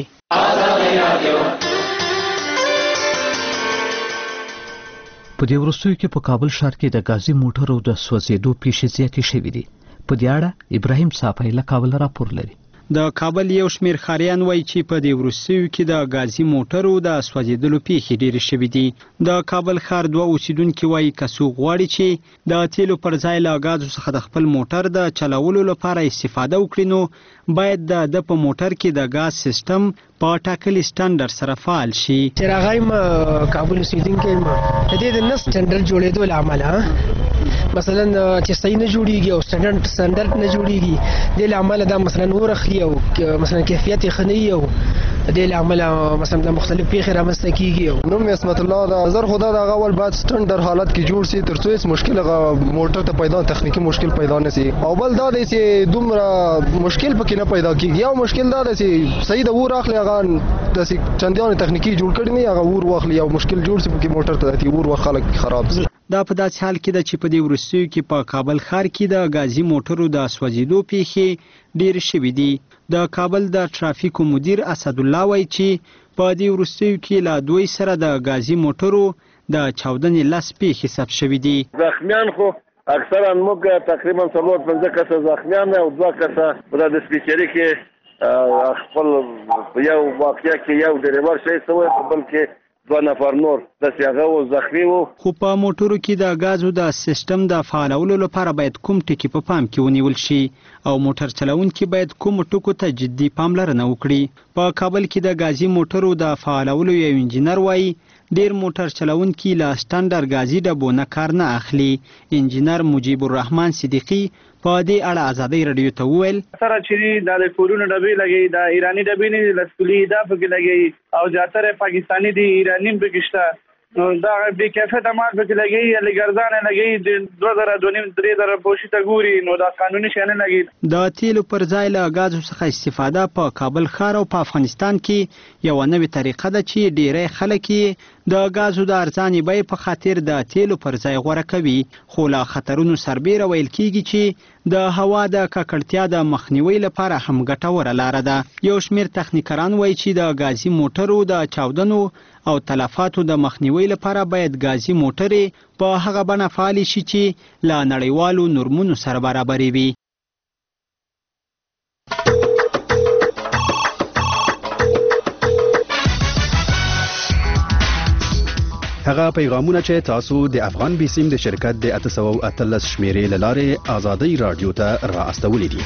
په دې وروستیو کې په کابل ښار کې د ګازي موټرو د سوځېدو پیښې زیاتې شوې دي. په دې اړه ابراهیم صافی له کابل راپور لري. د کابل یو شمیر ښاریان وایي چې په دې وروستیو کې د ګازي موټرو د سوځېدلو پیښې ډېرې شوې دي. د کابل ښار دوه اوسیدونکي وایي که څوک غواړي چې د تیلو پر ځای له ګازو څخه د خپل موټر د چلولو لپاره استفاده وکړي نو باید د د په موټر کې د ګاز سیستم په ټاکلي سټنډرډ سره فعال شي. چې راغی کابل اوسیدونکي د دې د نه سټنډرډ جوړېدو له امله مثلا چې صحیح نه جوړیږي او سټنډرډ سټنډرډ نه جوړیږي د له امله دا مثلا ورخي او مثلا کیفیت خني او د له امله مثلا د مختلف پیښې رامنځته کیږي. نو اسمت الله دا زر خدا دا اول بعد سټنډرډ حالت کې جوړ سي ترڅو هیڅ مشکل موټر ته پیدا تخنیکی مشکل پیدا نه سي او بل دا دی چې دومره مشکل پکې نه پیدا کیږي. یو مشکل دا دی چې صحیح د ور اخلي هغه د چنديان تخنیکی جوړ کړي نه هغه ور واخلي او مشکل جوړ سي پکې موټر ته دی ور وخلک خراب سي. دا په داسې حال کې ده چې په دې وروستیو کې په کابل ښار کې د ګازي موټرو د سوځېدو پیښې ډېرې شوې دي. د کابل د ټرافیکو مدیر اسد الله وایي چې په دې وروستیو کې له دوی سره د ګازي موټرو د چاودنې لس پیښې ثبت شوي دي. زخمیان خو اکثرا موږ تقریبا څلور پنځه کسه زخمیان او دوه کسه په د سپیچري کې خپل یو واقعیا کې یو ډریور شوی سوی بلکې دوه نفر نور د سیاغه او زخمی وو. خو په موټرو کې د غازو د سیستم د فعالولو لپاره باید کوم ټکي په پام کې ونیول شي او موټر چلونکي باید کوم ټکو ته جدي پاملرنه وکړي. په کابل کې د غازي موټرو د فعالولو یو انجینر وایي ډیر موټر چلونکي له سټنډرډ غازي ډبو نه کار نه اخلي. انجینر مجیب الرحمن صدیقی په دې اړه آزادۍ رادیو ته وویل سره چې د کورونو ډبې لګي د ایرانی ډبې نه لسکولي دا پکې لګي او زیاتره پاکستانی دي ایرانی پکې شته نو دا به کیفیت مال پکې لګي یا لګرزان لګي دوه زره دوه نیم درې زره پوښي ته ګوري نو دا قانوني شي نه لګي. د تیلو پر ځای له غازو څخه استفاده په کابل ښار او په افغانستان کې یو نوې طریقه ده چې ډیری خلک د غازو د ارزاني بیې په خاطر د تیلو پر ځای غوره کوي. خو له خطرونو سربیره ویل کیږي چې د هوا د ککړتیا د مخنیوي لپاره هم ګټوره لاره ده. یو شمیر تخنیکران وایي چې د غازي موټرو د چاودنو او تلفاتو د مخنیوي لپاره باید غازي موټرې په هغه بڼه فعالې شي چې له نړیوالو نورمونو سره برابرې وي. هغه پیغامونه چې تاسو د افغان بیسیم د شرکت د اته سوه او اتلس شمیرې له لارې آزادۍ رادیو ته را استولی دي.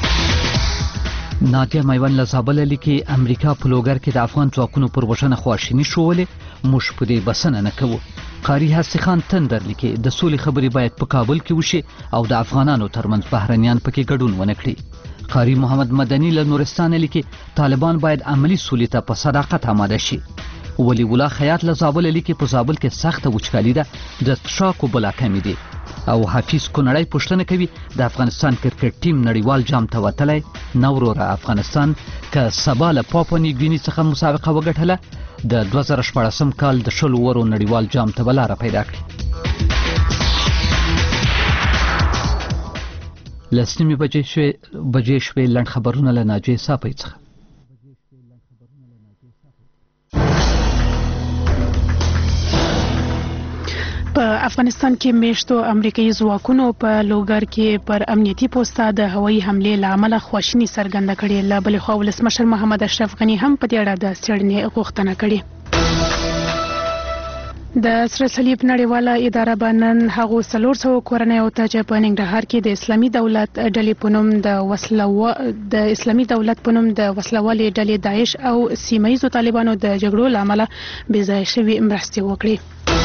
نادیه میوند له زابل لیکي امریکا په لوګر کې د افغان ځواکونو پر وژنه خواشیني ښوولې موږ په دې بسنه نه کوو. قاری حسی خان تندر لیکي د سولې خبرې باید په کابل کې وشي او د افغانانو ترمنځ بهرنیان پکې ګډون ونه کړي. قاری محمد مدني له نورستان لیکي طالبان باید عملی سولې ته په صداقت آماده شي. ولی الله خیاط له زابل لیکي په زابل کې سخته وچکالي ده، د څښاکو بلا کمی دي. او حفیظ کونړی پوښتنه کوي د افغانستان کرکټ ټیم نړیوال جام ته وتلی نه وروره افغانستان که سبا له پاپوا نیوګیني څخه مسابقه وګټله د دوه زره شپاړسم کال د شلو ورو نړیوال جام ته به لاره پیدا کړي. لس نیمې بجې شوې لنډ خبرونه له ناجیې صافۍ څخه. په افغانستان کې میشتو امریکایي ځواکونو په لوګر کې پر امنیتي پوسټه د هوایي حملې له امله خواشیني څرګنده کړې. له بلې خوا ولسمشر محمد اشرف غني هم په دې اړه د څېړنې غوښتنه کړې. د سره صلیب نړیواله اداره به نن هغو څلور سوه کورنیو ته چې په ننګرهار کې د اسلامي دولت ډلې په نوم د وسلو د اسلامي دولت په نوم د وسلوالې ډلې داعش او سیمه ییزو طالبانو د جګړو له امله بېځایه شوي مرستې وکړي.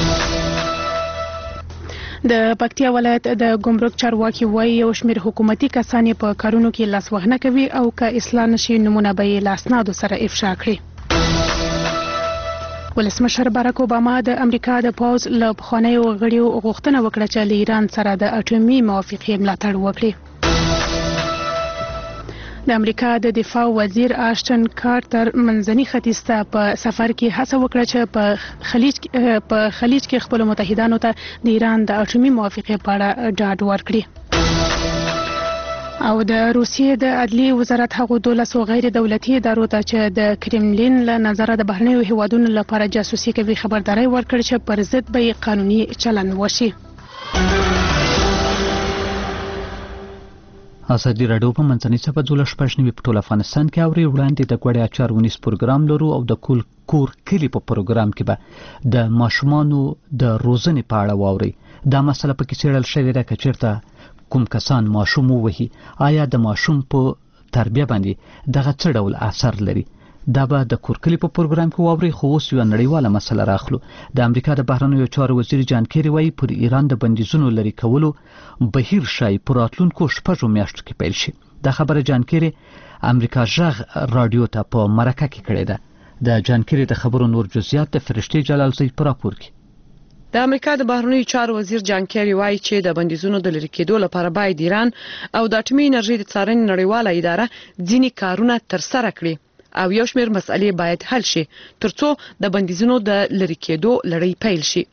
د پکتیا ولایت د ګمرک چارواکي وایي یو شمېر حکومتي کسان په کارونو کې لاسوهنه کوي او که اصلاح نشي نمونه به یې له اسنادو سره افشا کړي. ولسمشر باراک اوباما د امریکا د پوځ له پخوانیو غړیو غوښتنه وکړه چې له ایران سره د اټومي موافقې ملاتړ وکړي. د امریکا د دفاع وزیر آشټن کارتر منځني ختیځ ته په سفر کې هڅه وکړه چې په خلیج په خلیج کې خپل متحدانو ته د ایران د اټومي موافقې په اړه ډاډ ورکړي. او د روسیې د عدلیې وزارت هغو دولسو غیر دولتي ادارو ته چې د کرملین له نظره د بهرنیو هیوادونو لپاره جاسوسي کوي خبرداری ورکړ چې پر ضد به یې قانوني چلند وشي. ازادي راډیو په منځنۍ صفحه دوله شپږ نوي په ټول افغانستان کې اوري. وړاندې د ګوړې اچار ونیس پروګرام لرو او د کول کور کلی په پروګرام کې به د ماشومانو د روزنې په اړه واوري. دا مسله په کې څېړل شوې ده که چېرته کوم کسان ماشوم ووهي آیا د ماشوم په تربیه باندې دغه څه ډول اثر لري. دا به د کورکلی په پروګرام کې واوري. خو اوس یوه نړیواله مسله راخلو. د امریکا د بهرنیو چارو وزیر جان کیری وایي پر ایران د بندیزونو لرې کولو بهیر شای په راتلونکو شپږو میاشتو کې پیل شي. دا خبره جان کیری امریکا ژغ راډیو ته په مرکه کې کړې ده. د جان کیری د خبرو نور جزئیات د فرشتي جلالزی په راپور کې. د امریکا د بهرنیو چارو وزیر جان کیری وایي چې د بندیزونو د لرې کېدو لپاره باید ایران او د اټومي انرژي د څارنې نړیواله اداره ځینې کارونه ترسره کړي او یو شمېر مسئلې باید حل شي ترڅو د بندیزونو د لرې کېدو لړۍ پیل شي.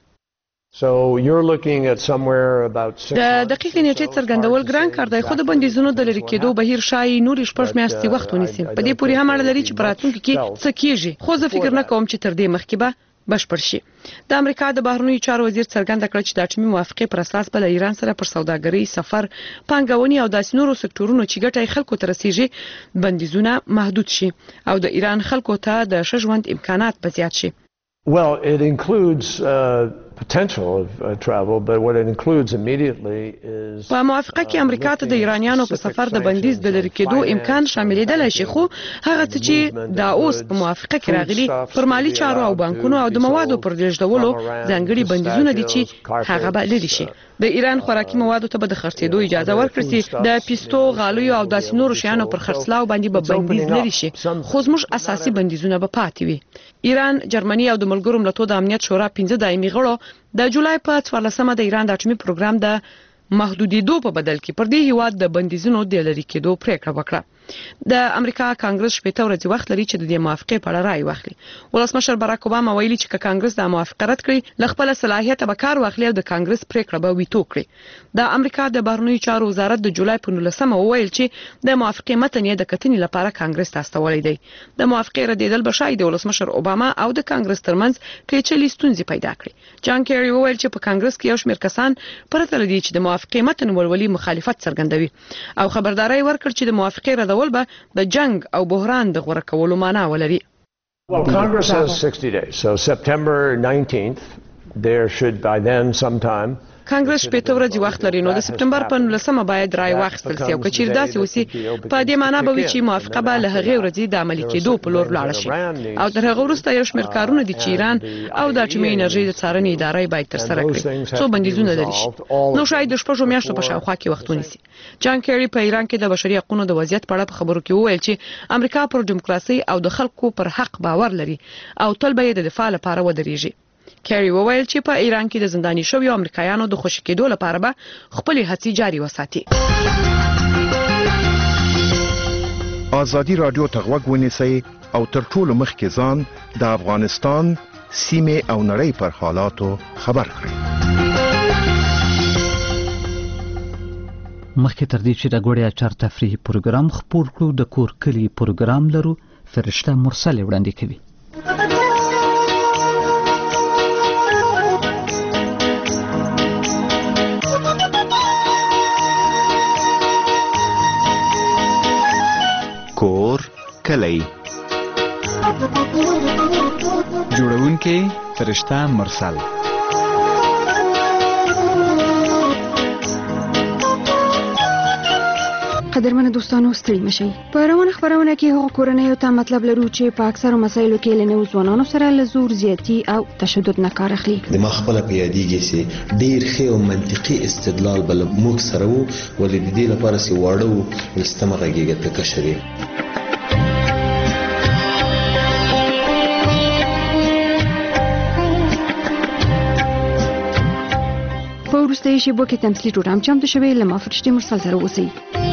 د دقیقې نیټې څرګندول ګران کار دی خو د بندیزونو د لرې کېدو بهیر شایي نورې شپږ میاشتې وخت ونیسي. په دې پورې هم اړه لري چې په راتلونکي کې څه کېږي خو زه فکر نه کوم چې تر دې مخکې به بشپړ شي. د امریکا د بهرنیو چارو وزیر څرګنده کړ چې د اټومي موافقې پر اساس به له ایران سره پر سوداګرۍ سفر پانګونې او داسې نورو سکتورونو چې ګټه یې خلکو ته رسیږي بندیزونه محدود شي او د ایران خلکو ته د ښه ژوند امکانات به زیات شي. Well, it includes uh, potential of uh, travel, but what it includes immediately is په موافقه کې امریکا ته د ایرانیانو په سفر د بندیز د لرې کېدو امکان شاملېدلی شي خو هغه څه چې دا اوس په موافقه کې راغلي پر مالي چارو او بانکونو او د موادو پر لېږدولو ځانګړي بندیزونه دي چې هغه به لرې شي. د ایران خوراکي موادو ته به د خرڅېدو اجازه ورکړل شي. د پیستو غالیو او داسې نورو شیانو پر خرڅلاو باندې به بندیز لري شي خو زموږ اساسي بندیزونه به پاتې وي. ایران، جرمني او د ملګرو ملتونو د امنیت شورا پنځه دایمي غړو د جولای په څوارلسمه د ایران د اټومي پروګرام د محدودیدو په بدل کې پر دې هیواد د بندیزونو د لرې کېدو پریکړه وکړه. د امریکا کانګرس شپږ ورځې وخت لري چې د دې موافقې په اړه رائے واخلي. ولسمشر باراک اوباما ویلي چې کانګرس د موافقه رد کړي له خپل صلاحیت به کار واخلي او د کانګرس پریکړه به ویتو کړي. د امریکا د بهرنیو چارو وزارت د جولای په نولسمه وویل چې د موافقې متن یې د کتنې لپاره کانګرس ته استولی دی. د موافقې ردېدل به شاید د ولسمشر اوباما او د کانګرس ترمنځ پیچلې ستونزې پیدا کړي. جان کیری وویل چې په کانګرس کې یو شمېر کسان پرته له دې چې د موافقې متن ولولي مخالفت څرګندوي او خبرداری ورکړ چې د موافقې ردول به د جنگ او بحران د غوړه کولو معنا ولري. Well, Congress has sixty days. So September nineteenth there should by then sometime کانګرس شپږ ورځې وخت لري نو د سپټمبر په نولسمه باید رای واخیستل شي او کچیر داسې وسی په دې معنی به وي چې موافقه به له هغې ورځې د عملي کېدو په لور لاړه شي او تر هغه وروسته یو شمېر کارونه دي چې ایران او د اټومي انرژۍ د څارنې ادارې باید ترسره کړي څو بندیزونه لري شي نو شاید د شپږو میاشتو په شاوخوا کې وخت ونیسي. جان کیری په ایران کې د بشري حقوقو د وضعیت په اړه په خبرو کې وویل چې امریکا پر دیموکراسي او د خلکو پر حق باور لري او تل به یې د دفاع لپاره ودرېږي. کیری وویل چې په ایران کې د زنداني شویو امریکایانو د خوشي کېدو لپاره به خپلې هڅې جاري وساتي. ازادي رادیو ته غوږ ونیسئ او تر ټولو مخکې ځان د افغانستان سیمې او نړۍ پر حالاتو خبر کړئ. مخکې تر دې چې د ګوړې اچار تفریحي پروګرام خپور کړو د کور کلی پروګرام لرو فرشته مرسل وړاندې کوي. کور کلی جوړونکې فرشته مرسل. قدرمنو دوستانو ستړي مشئ. په روانه خبرونه کې هغه کورنۍ ته مطلب لرو چې په اکثرو مسایلو کې له نوو ځوانانو سره له زور زیاتی او تشدد نه کار اخلي. د ما خپل په یادېږي چې ډیر ښه او منطقي استدلال بل موږ سره وو ولې د دې لپاره چې واړه وو لستمه غږیږي ته کشري. په وروستۍ شیبو کې تمثیلي ټوټه هم چمتو شوې له ما فرشتې مرسل سره اوسئ.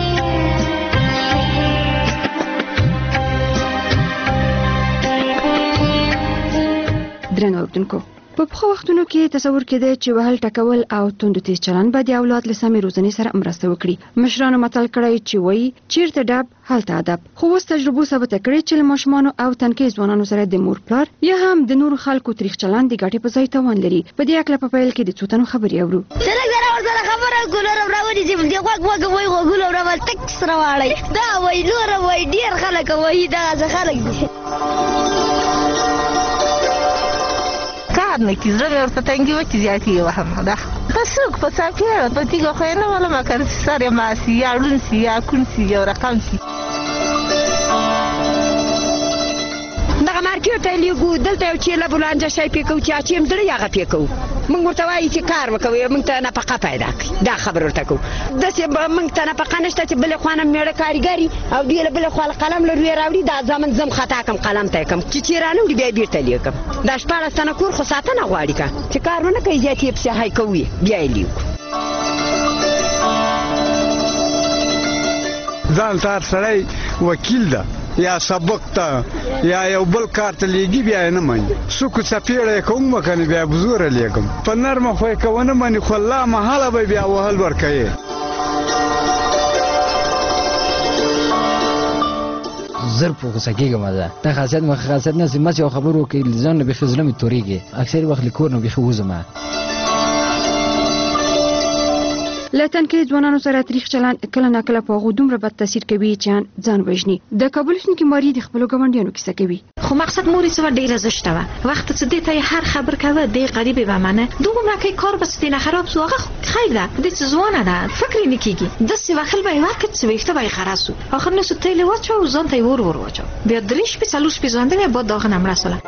درنو اوریدونکو په پخوا وختونو کې تصور کېده چې وهل ټکول او توند تیز چلند به د اولاد له سمې روزنې سره مرسته وکړي. مشرانو متل کړی چې وایي چیرته ډب هلته ادب. خو اوس تجربو ثابته کړې چې له ماشومانو او تنکي ځوانانو سره د مور پلار یا هم د نورو خلکو تریخ چلند د ګټې په ځای تاوان لري. په دې اړه په پیل کې د څو تنو خبرې اورو. خبره ګولره راوړي چې د غوږ غوږ وای غوګولو راول تک سره واړی دا وای نور وای ډیر خلک وای دا ځکه خلک دي کار نه کی زړه ورته تنګي و چې زیاتی وهم دا تاسو په څاکه په تیګه خو نه ولا ما کار سره ما سي یاړون سي یا کون سي یو رقم سي دا مارکیټ ته لیګو دلته یو چې لا بولانجه شي پکو چې اچیم درې هغه پکو موږ ورته وایي چې کار وکوي موږ ته نه پقه پیدا کړي دا خبر ورته کو داسې موږ ته نه پقه نشته چې بل خوانه میړه کاریګری او دی بل خو قلم لري راوړي دا ځمن زم خطا کم قلم ته کم چې چیرانه وړي بیا بیرته لیکم دا شپاره سنه کور خو ساتنه غواړي کا چې کارونه کوي ځاتې په هاي کوي بیا لیکو ځان تار سړی وکیل ده یا سبق ته یا یو بل کار ته لیږي بیا نه مانی څوک څپېړه کوم مکنه بیا بزوره لیږم په نرمه خو یې کوونه مانی خو الله محاله به بیا وهل ورکوي. زر په غوسه کېږم زه دا خاصیت مخ خاصیت نه چې مڅ یو خبرو کې ځان نه بخې زړه مې تورېږي اکثر وخت لیکور نه بخې وځم. له تنکي ځوانانو سره تاریخ چلند کله نه کله په هغو دومره بد تاثیر کوي چې ځان وژني. د کابل سنکي ماري د خپلو ګاونډیانو کیسه کوي. خو مقصد موري څه ډیره زشته و وخت چې دې ته هر خبر کوي د غریبې به منه دومره کې کار بس دې خراب سو هغه خیر ده د ځوانه ده فکر نه کیږي د څه وخت به وخت څه وخت به خراسو اخر نو ته له واچو ځان ته ور ور واچو بیا درېش په څلوش په ځان دی به داغه نمره سره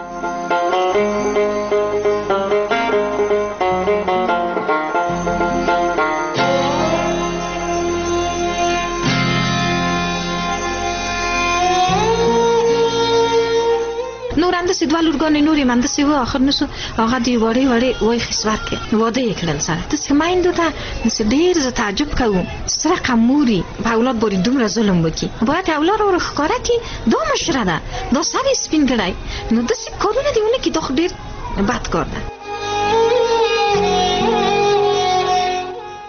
سی دوه لورګانې نورې مندسې و آخر نسو هغه دی وړې وړې وای خسوار کې واده یې کړل سره داسې مایندو ته داسې ډېر زه تعجب کوم څه رقم موري په اولاد باندې دومره ظلم وکړي باید اولاد ور ښکاره کړي دا مشره ده دا سر یې سپین کړی نو داسې کارونه دې ونه کړي دا خو ډېر بد کار ده.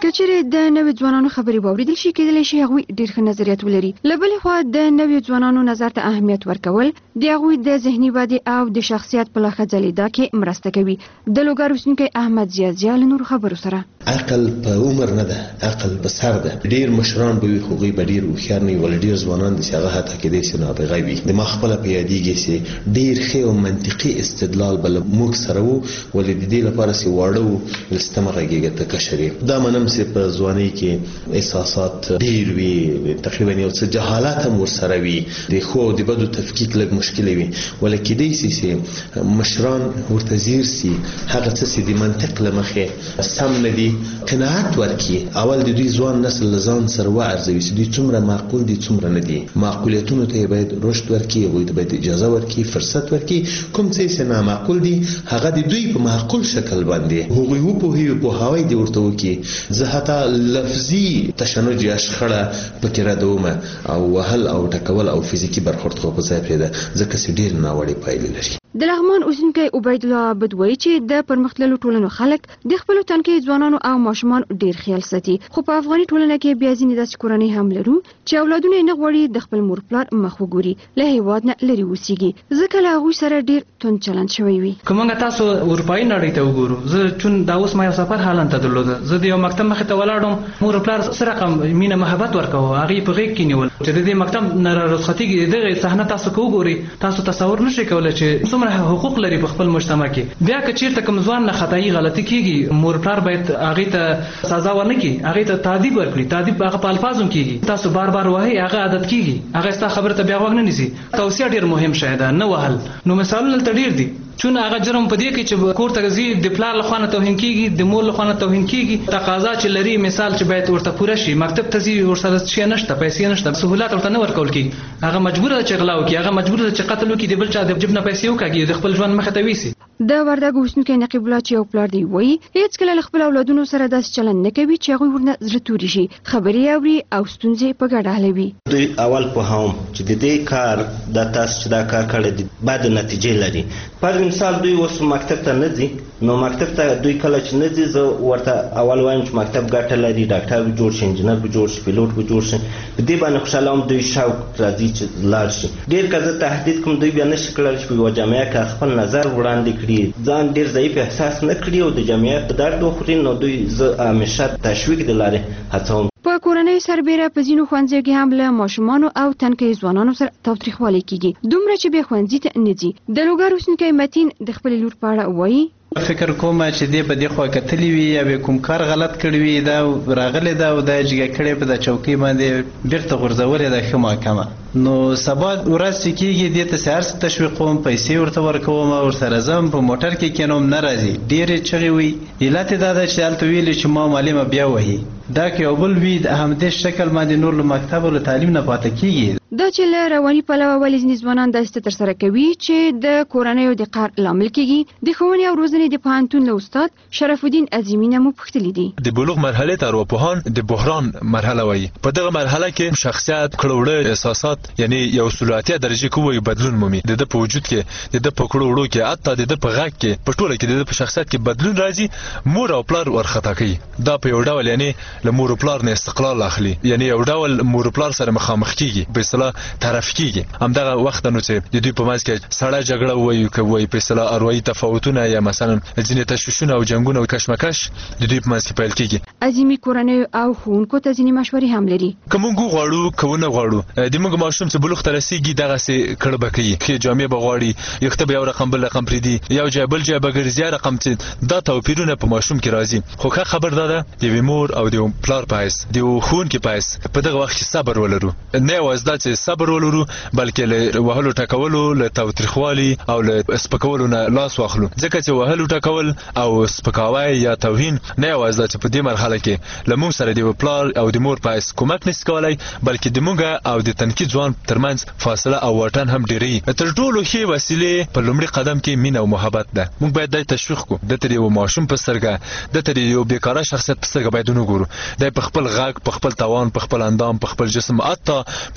کچېرې د نوي ځوانانو خبرې واوریدل شي کېدلی شي هغوی ډېر ښه نظریات ولري. له بلې خوا د نوي ځوانانو نظر ته اهمیت ورکول د هغوی د ذهني ودې او د شخصیت په لا ښه ځلېدا کې مرسته کوي. د لوګر اوسېدونکی احمد زیازیا له نورو خبرو سره عقل په عمر نه ده، عقل په سر ده. ډېر مشران به وي خو هغوی به ډېر هوښیار نه وي، ولې ډېر ځوانان داسې هغه حتی کېدی شي نابغه وي. د ما خپله په یادېږي چې ډېر ښه او منطقي استدلال به له موږ سره و، ولې د دې لپاره چې واړه وو لسته مه غږېږه ته کشر یې. دا منم چې په ځوانۍ کې احساسات ډېر وي، تقریبا یو څه جهالت هم ورسره وي، د ښو او د بدو تفکیک لږ مشکل وي، ولې کېدی شي چې مشران ورته ځیر سي هغه څه چې د منطق له مخې سم نه دي قناعت ورکړي. اول د دوی ځوان نسل له ځان سره وارزوي چې دوی څومره معقول دي څومره نه دي. معقولیتونو ته یې باید رشد ورکړي، هغوی ته باید اجازه ورکړي، فرصت ورکړي. کوم څه چې نامعقول دي هغه د دوی په معقول شکل باندې هغوی وپوهوي، پوهاوی دې ورته وکړي. زه حتی لفظي تشنج یا شخړه پکې ردوم او وهل او ټکول او فزیکي برخورد خو په ځای پرېږده ځکه چې ډېر ناوړې پایلې لري. د لغمان اوسېدونکی عبیدالله عابد وایي چې د پرمختللو ټولنو خلک د خپلو تنکي ځوانانو او ماشومانو ډېر خیال ساتي، خو په افغاني ټولنه کې بیا ځینې داسې کورنۍ هم لرو چې اولادونه یې نه غواړي د خپل مور پلار مخ وګوري، له هېواد نه لرې اوسېږي ځکه له هغوی سره ډېر توند چلند شوی وي. که موږ تاسو اروپایي نړۍ ته وګورو، زه چون دا اوس ما یو سفر حالن ته درلوده، زه د یو مکتب مخې ته ولاړم، مور پلار څه رقم مینه محبت ورکوه، هغې په غېږ کې نیول چې د دې مکتب نه رارخصتېږي. دغه صحنه تاسو که وګورئ تاسو تصور نشئ کولی چې څومره حقوق لري په خپل مجتمع کې. بیا که چیرته کوم ځوان نه خطایي غلطي کیږي، مور پلار باید هغې ته سزا ورنه کړي، هغې ته تعذیب ورکړي. تعذیب هغه په الفاظو کېږي، تاسو بار بار وهئ هغه عادت کېږي، هغه ستا خبره ته بیا غوږ نه نیسي. توصیه ډېر مهم شی ده، نه وهل. نو مثالونه دلته ډېر دي. چون هغه جرم په دې کې چې کور ته ځي د پلار له خوا نه توهین کېږي، د مور له خوا نه توهین کېږي. تقاضا چې لري مثال چې باید ورته پوره شي، مکتب ته ځي ورسره شی نشته، پیسې نشته، سهولت ورته نه ورکول کېږي، هغه مجبور ده چې غلا وکړي، هغه مجبور ده چې قتل وکړي، د بل چا د جیب نه پیسې وکاږي، د خپل ژوند مخې ته ویسي. د وردګو اوسېدونکی نقیب الله چې یو پلار دی وایي هېڅکله له خپلو اولادونو سره داسې چلند نه کوي چې هغوی ورنه زړه توري شي، خبرې اوري او ستونزې په ګډه حلوي. دوی اول پوهوم چې د دې کار د تاسو چې دا کار کړی دی بد نتیجې لري. پر مثال دوی اوس مکتب ته نه ځي، نو مکتب ته دوی کله چې نه ځي زه ورته اول وایم چې مکتب ګټه لري، ډاکټر به جوړ شي، انجینر به جوړ شي، پیلوټ به جوړ شي. په دې باندې خوشحاله هم دوی شوق راځي چې لاړ شي. ډېر که زه تهدید کوم دوی بیا نشي کړلی چې په یوه جامعه کې خپل نظر وړاندې کړي، ځان ډېر ضعیف احساس نه کړي او د جامعه په درد وخوري. نو دوی زه همیشه تشویق د لارې هڅوم. په کورنۍ سربېره په ځینو ښوونځیو کې هم له ماشومانو او تنکي ځوانانو سره تاوتریخوالی کیږي، دومره چې بیا ښوونځي ته نه ځي. د لوګر اوسېدونکی متین د خپلې لور په اړه وایي فکر کوم چې دې په دې خوا کتلی وي یا به کوم کار غلط کړی وي، دا راغلی دا او دا جګه کړې په د چوکۍ باندې بیرته غورځولې ده ښه محکمه. نو سبا ورځ چې کېږي دې ته سهار څه تشویقوم، پیسې ورته ورکوم، ورسره ځم، په موټر کې کینوم نه راځي، ډېرې چغې وي. علت یې دا ده چې هلته ویلي چې ما معلمه بیا وهي. دا که یو بل وي د همدې شکل باندې نور له مکتب او له تعلیم نه پاتې کېږي. دا چې له رواني پلوه ولې ځینې ځوانان داسې ترسره کوي چې د کورنیو د قهر لامل کېږي. د ښوونې او روزنې د پوهنتون له استاد شرف الدین عظیمي نه مو پوښتلي دي. د بلوغ مرحلې ته ارواپوهان د بحران مرحله وایي. په دغه مرحله کې شخصیت، کړه وړه، احساسات یعنی یو سلواتیه درجه کې وایي بدلون مومي. د ده په وجود کې، د ده په کړه وړو کې، حتی د ده په غږ کې، په ټوله کې د ده په شخصیت کې بدلون راځي. مور او پلار ورخطا کوي. دا په یو ډول یعنی له مور او پلار نه استقلال اخلي، یعنی یو ډول مور او پلار سره مخامخ کیږي، په اصطلاح طرف کیږي. همدغه وخت نو چې د دوی په منځ کې سړه جګړه وایي که وایي په اصطلاح اروايي تفاوتونه یا مثلا ځینې تشویشونه او جنګونه او کشمکش د دوی په منځ کې پیل کیږي. عظیمي کورنۍ او ښوونکو ته ځینې مشورې هم لري. که موږ وغواړو که ونه غواړو د موږ ماشوم چې بلوغ ته رسېږي دغسې کړه به کوي، ښې جامې به غواړي، یخته به یو رقم بل رقم پرېږدي، یو ځای بل ځای به ګرځي، هر رقم چې دا توپیرونه په ماشوم کې راځي. خو ښه خبر دا ده د یوې مور او د یو پلار په حیث، د یو ښوونکي په حیث په دغه وخت کې صبر ولرو. نه یوازې دا چې صبر ولرو بلکې له وهلو ټکولو، له تاوتریخوالي او له سپکولو نه لاس واخلو. ځکه چې وهلو ټکول او سپکاوی یا توهین نه یوازې دا چې په دې مرحله کې له موږ سره د یو پلار او د مور په حیث کومک نشي کولی، بلکې د موږ او د تنکي ځوان ترمنځ فاصله او واټن هم ډېروي. تر ټولو ښې وسیلې په لومړي قدم کې مینه او محبت ده. موږ باید دا تشویق کړو، دته د یو ماشوم په سترګه، دته د یو بیکاره شخصیت په سترګه باید ونه ګورو. دی په خپل غږ، په خپل توان، په خپل اندام، په خپل جسم، حتی په هغو جنسي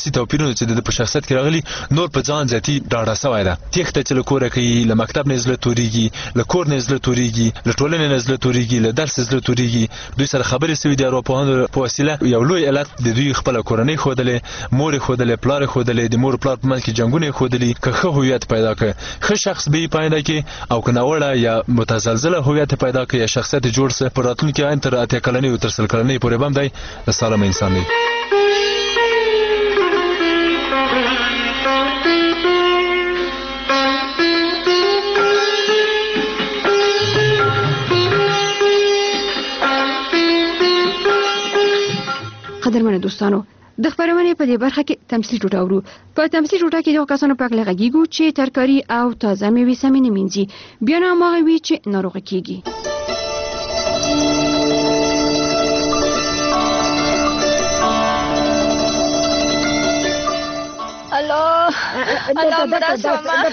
اساسي توپیرونه چې د په شخصیت کې راغلي نور په ځان ذاتي ډاډه سوی ده. تېښته چې له کوره کوي، له مکتب نه زړه تورېږي، له کور نه زړه تورېږي، له ټولنې نه زړه تورېږي، له درس زړه تورېږي. دوی سره خبرې سوي دي ارواپوهانو په وسیله. یو لوی علت د دوی خپله کورنۍ ښودلې، مور یې ښودلې، پلار یې ښودلې، د مور پلار په منځ کې جنګونه یې ښودلي. که ښه هویت پیدا کړه، ښه شخص به یې پیدا کړي، او که ناوړه یا متزلزله هویت پیدا کړي یا شخصیت جوړ سه، په راتلونکي کې تر اتیا کلنۍ او تر سل کلنۍ پورې به هم دی د سالم انسان دی. قدرمنو دوستانو، د خبرونې په دې برخه کې تمثيل ټوټه ورو. په تمثيل ټوټه کې د کسانو په اړه غږیږو چې ترکاری او تازه میوې سمې نه مینځي، بیا نه ماغه وی چې ناروغ کیږي. الله الله مرسته ما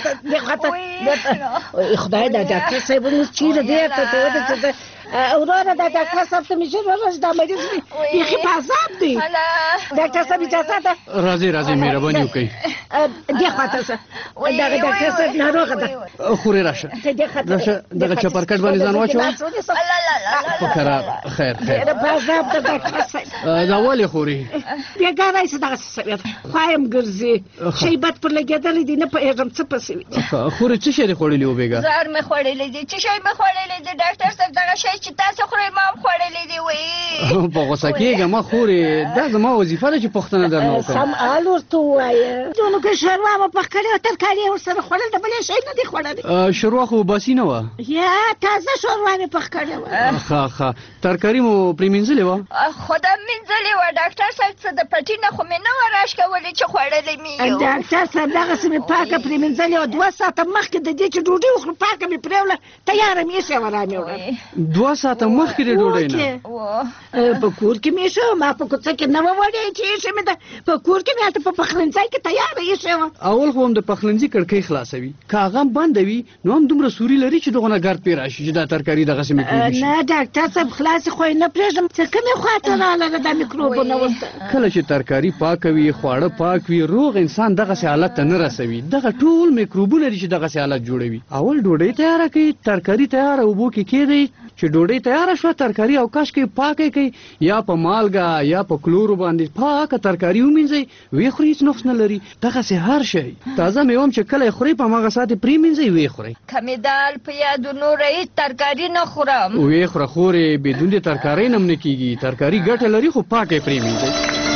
خدای دا ډاکټر صاحب موږ چیرې دی ته ته اورونه دا ډاکټر صاحب ته مشه ورځ دا مریض دی یخي په عذاب دی. ډاکټر صاحب اجازه ده؟ راځي راځي مهرباني وکړئ. دی خاطر څه دا ډاکټر صاحب ناروغ ده. خوري راشه راشه دغه چپرکټ باندې ځان واچو. فکر خیر خیر په عذاب ده ډاکټر صاحب. دا ولې خوري؟ بیا ګارای څه دغه څه خوایم ګرځي شیبت پر لګېدلې دي نه پوهېږم څه پسې وي. خوري څه شی دی خوړلی و بېګا؟ زهر مې خوړلی دی. څه شی مې خوړلی دی ډاکټر صاحب؟ دغه شی چې تاسو خورئ ما هم خوړلی دی. وایي په غوسه کېږه مه خورې، دا زما وظیفه ده چې پوښتنه درنه وکړم. سم حال ورته ووایه. نو که شوروا مې پخ کړې وه ترکاري یې ورسره خوړل، د بلې شی نه دی خوړلی. شوروا خو باسي نه وه؟ یا تازه شوروا مې پخ کړې وه. ښه ښه ترکاري مو پرې مینځلې وه؟ خو دا مینځلې وه ډاکټر صاحب. څه د پټي نه خو مې نه وه راش کولی چې خوړلې مې یو. ډاکټر صاحب دغسې مې پاکه پرې مینځلې وه. دوه ساعته مخکې د دې چې ډوډۍ وخورو پاکه مې پرېوله، تیاره مې ایښې وه را مې وړه. دوه ساعته مخکې د ډوډۍ نه؟ په کور کې مې ایښې وه. ما په کوڅه کې نه وه وړې چې ایښې مې ده. په کور کې مې هلته په پخلنځی کې تیاره ایښې وه. اول خو هم د پخلنځي کړکۍ خلاصوي، که هغه هم بنده وي نو هم دومره سوري لري چې دغه نه ګرد پرې راشي چې دا ترکاري دغسې میکروب شي. نه ډاکټر صاحب خلاصې خو یې نه پرېږدم چې کومې خواته راغله دا میکروبونه ورته. کله چې ترکاري پاکه وي، خواړه پاک وي، روغ انسان دغسې حالت ته نه رسوي. دغه ټول میکروبونه دي چې دغسې حالت جوړوي. اول ډوډۍ تیاره کوي، ترکاري تیاره اوبو کې کېدی چې ډوډۍ تیاره شوه، ترکاري او کش کې پاکه کوي، یا په مالګه یا په کلورو باندې پاکه ترکاري ومینځئ، ویې خورئ، هېڅ نقص نه لري. دغسې هر شی تازه میوه هم چې کله یې خورئ په هماغه ساعت یې پرېمینځئ، ویې خورئ. که مې دال په یادو نوره هېڅ ترکاري نه خورم. ویې خوره خورې، بدون د ترکارۍ نه هم نه کېږي. ترکاري ګټه لري خو پاکه یې پرېمینځئ.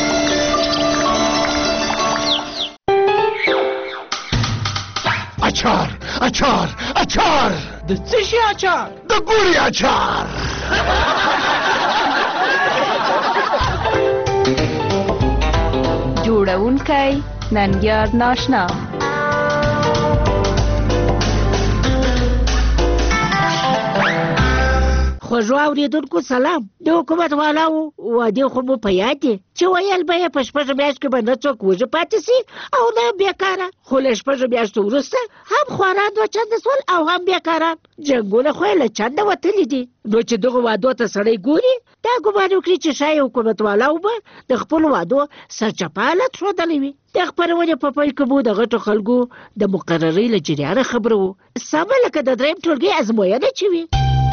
اچار اچار اچار. د څه شي اچار؟ د ګوري اچار. جوړونکی ننګیار ناشنا. خوږو اورېدونکو سلام. د حکومت والاو وعدې خو مو په یاد دي چې ویل به یې په شپږو میاشتو کې به نه څوک وږي پاتې سي او نه بېکاره. خو له شپږو میاشتو وروسته هم خواران دوه چنده سول او هم بېکاران. جنګونه خو یې له چنده وتلي دي. نو چې دغو وعدو ته سړی ګوري دا ګمان وکړي چې ښایي حکومت والاو به د خپلو وعدو سرچپه حالت ښودلی وي. د خپرونې په پیل کې مو د غټو خلکو د مقررۍ له جریانه خبره وو، سمه لکه د دریم ټولګۍ ازموینه چې وي.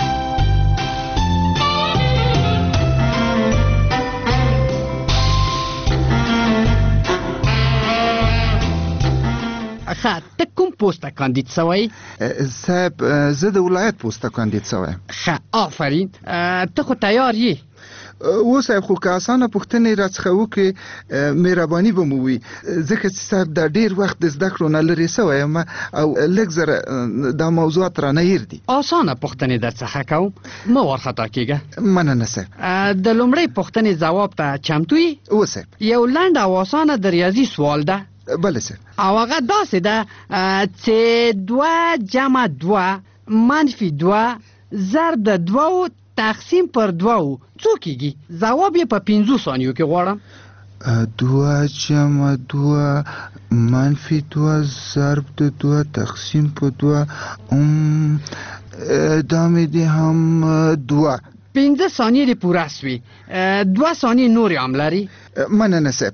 ښه ته کوم پوسته کاندید سوی؟ صاحب زه د ولایت پوسته کاندید سوی. ښه آفرین. ته خو تیار یې؟ و صاحب خو که اسانه پوښتنې راڅخه وکړې مهرباني به مو وي، ځکه چې صاحب دا ډېر وخت د زده کړو نه لرې سوی یم او لږ زره دا موضوعات رانه هیر دي. اسانه پوښتنې درڅخه کوم، مه وارخطا کېږه. مننه صاحب. د لومړۍ پوښتنې ځواب ته چمتو یې؟ و صاحب. یو لنډ او اسانه د ریاضي سوال ده. بله صاحب. او هغه داسې ده چې دوه جمع دوه منفي دوه ضرب د دوو تقسیم پر دوو څو کېږي؟ ځواب یې په پنځو ثانیو کې غواړم. دوه جمع دوه منفي دوه ضرب د دوه تقسیم په دوه دا مې دي هم دوه. پنځه ثانیې دې پوره سوې دوه ثانیې نورې هم لري. مننه صاحب.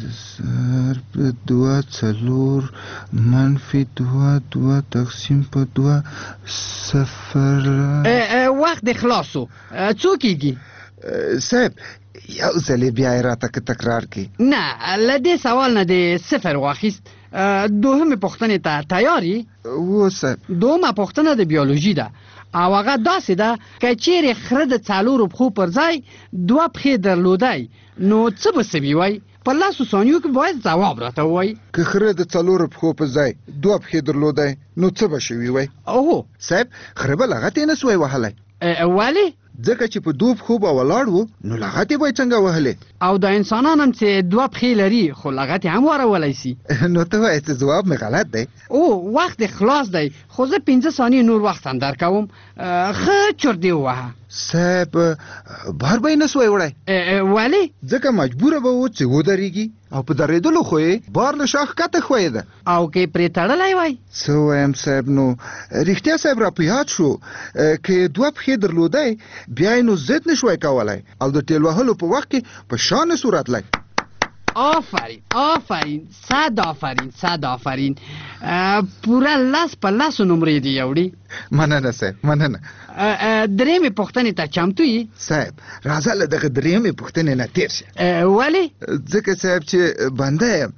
ضرب دوه څلور منفي دوه دوه تقسیم په دوه صفر. وخت دې خلاص و. څو کېږي صاحب؟ یو ځلې بیا یې راته که تکرار کړي. نه له دې سوال نه دې صفر واخیست. دوهمې پوښتنې ته تیار یې؟ و صاحب. دوهمه پوښتنه د بیولوژي ده او هغه داسې ده که چیرې خره د څلورو پښو پر ځای دوه پښې درلودی نو څه به سوي وای؟ په لسو ثانیو کې باید ځواب راته ووایي. که خره د څلورو پښو په ځای دوه پښې درلودی نو څه به شوي وای؟ اوهو صاحب خره به لغت یې نه سوی وهلی. ولې؟ ځکه چې په دوه پښو به ولاړ و نو لغت یې به یې څنګه وهلی؟ او د انسانان هم چې دوه پښې لري خو لغت یې هم وارولی سي. نو ته وایې چې ځواب مې غلط دی. او وخت دې خلاص دی خو زه پنځه ثانیې نور وخت هم درکوم. ښه چور دې ووهه. صاحب بار به یې نه سوی وړی. ولې؟ ځکه مجبوره به و چې ودرېږي او په درېدلو خو یې بار له شا ښکته ښویېده. او که یې پرې تړلی وای؟ څه وایم صاحب نو رښتیا صاحب را په یاد شو که یې دوه پښې درلودی بیا یې نو ضد نه شوی کولی او د ټېل وهلو په وخت کې په شا نه سو راتلی. آفرین آفرین صد آفرین صد آفرین. پوره لس په لسو نمرې دې یوړي. مننه صاحب مننه. درېیمې پوښتنې ته چمتو یې؟ صاحب راځه له دغه درېیمې پوښتنې نه تېر شه. ولې؟ ځکه صاحب چې بنده یم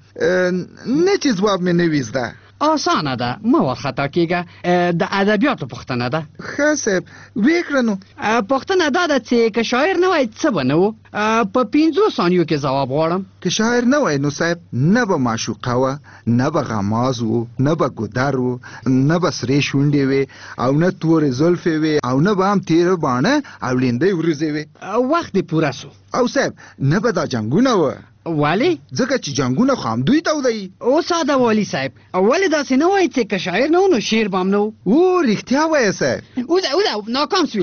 نه چې ځواب مې نه وي زده. آسانه ده مه وارخطا کېږه. د ادبیاتو پوښتنه ده. ښه صاحب ویې کړه نو. پوښتنه دا ده چې که شاعر نه وای څه به نه و؟ په پنځو ثانیو کې ځواب غواړم. که شاعر نه وای نو صاحب نه به معشوقه وه نه به غماز و نه به ګودر و نه به سرې شونډې وې او نه تورې زلفې وې او نه به هم تېره باڼه او لیندۍ ورځې وې. وخت دې پوره سو. او صاحب نه به دا جنګونه وه. ولې؟ ځکه چې جنګونه خو همدوی تودوي. او ساده والي صاحب ولې داسې نه وایي چې که شاعر نه و نو شعر به هم نه و؟ او رښتیا وایه صاحب. اوځه اوځه ناکام سوي.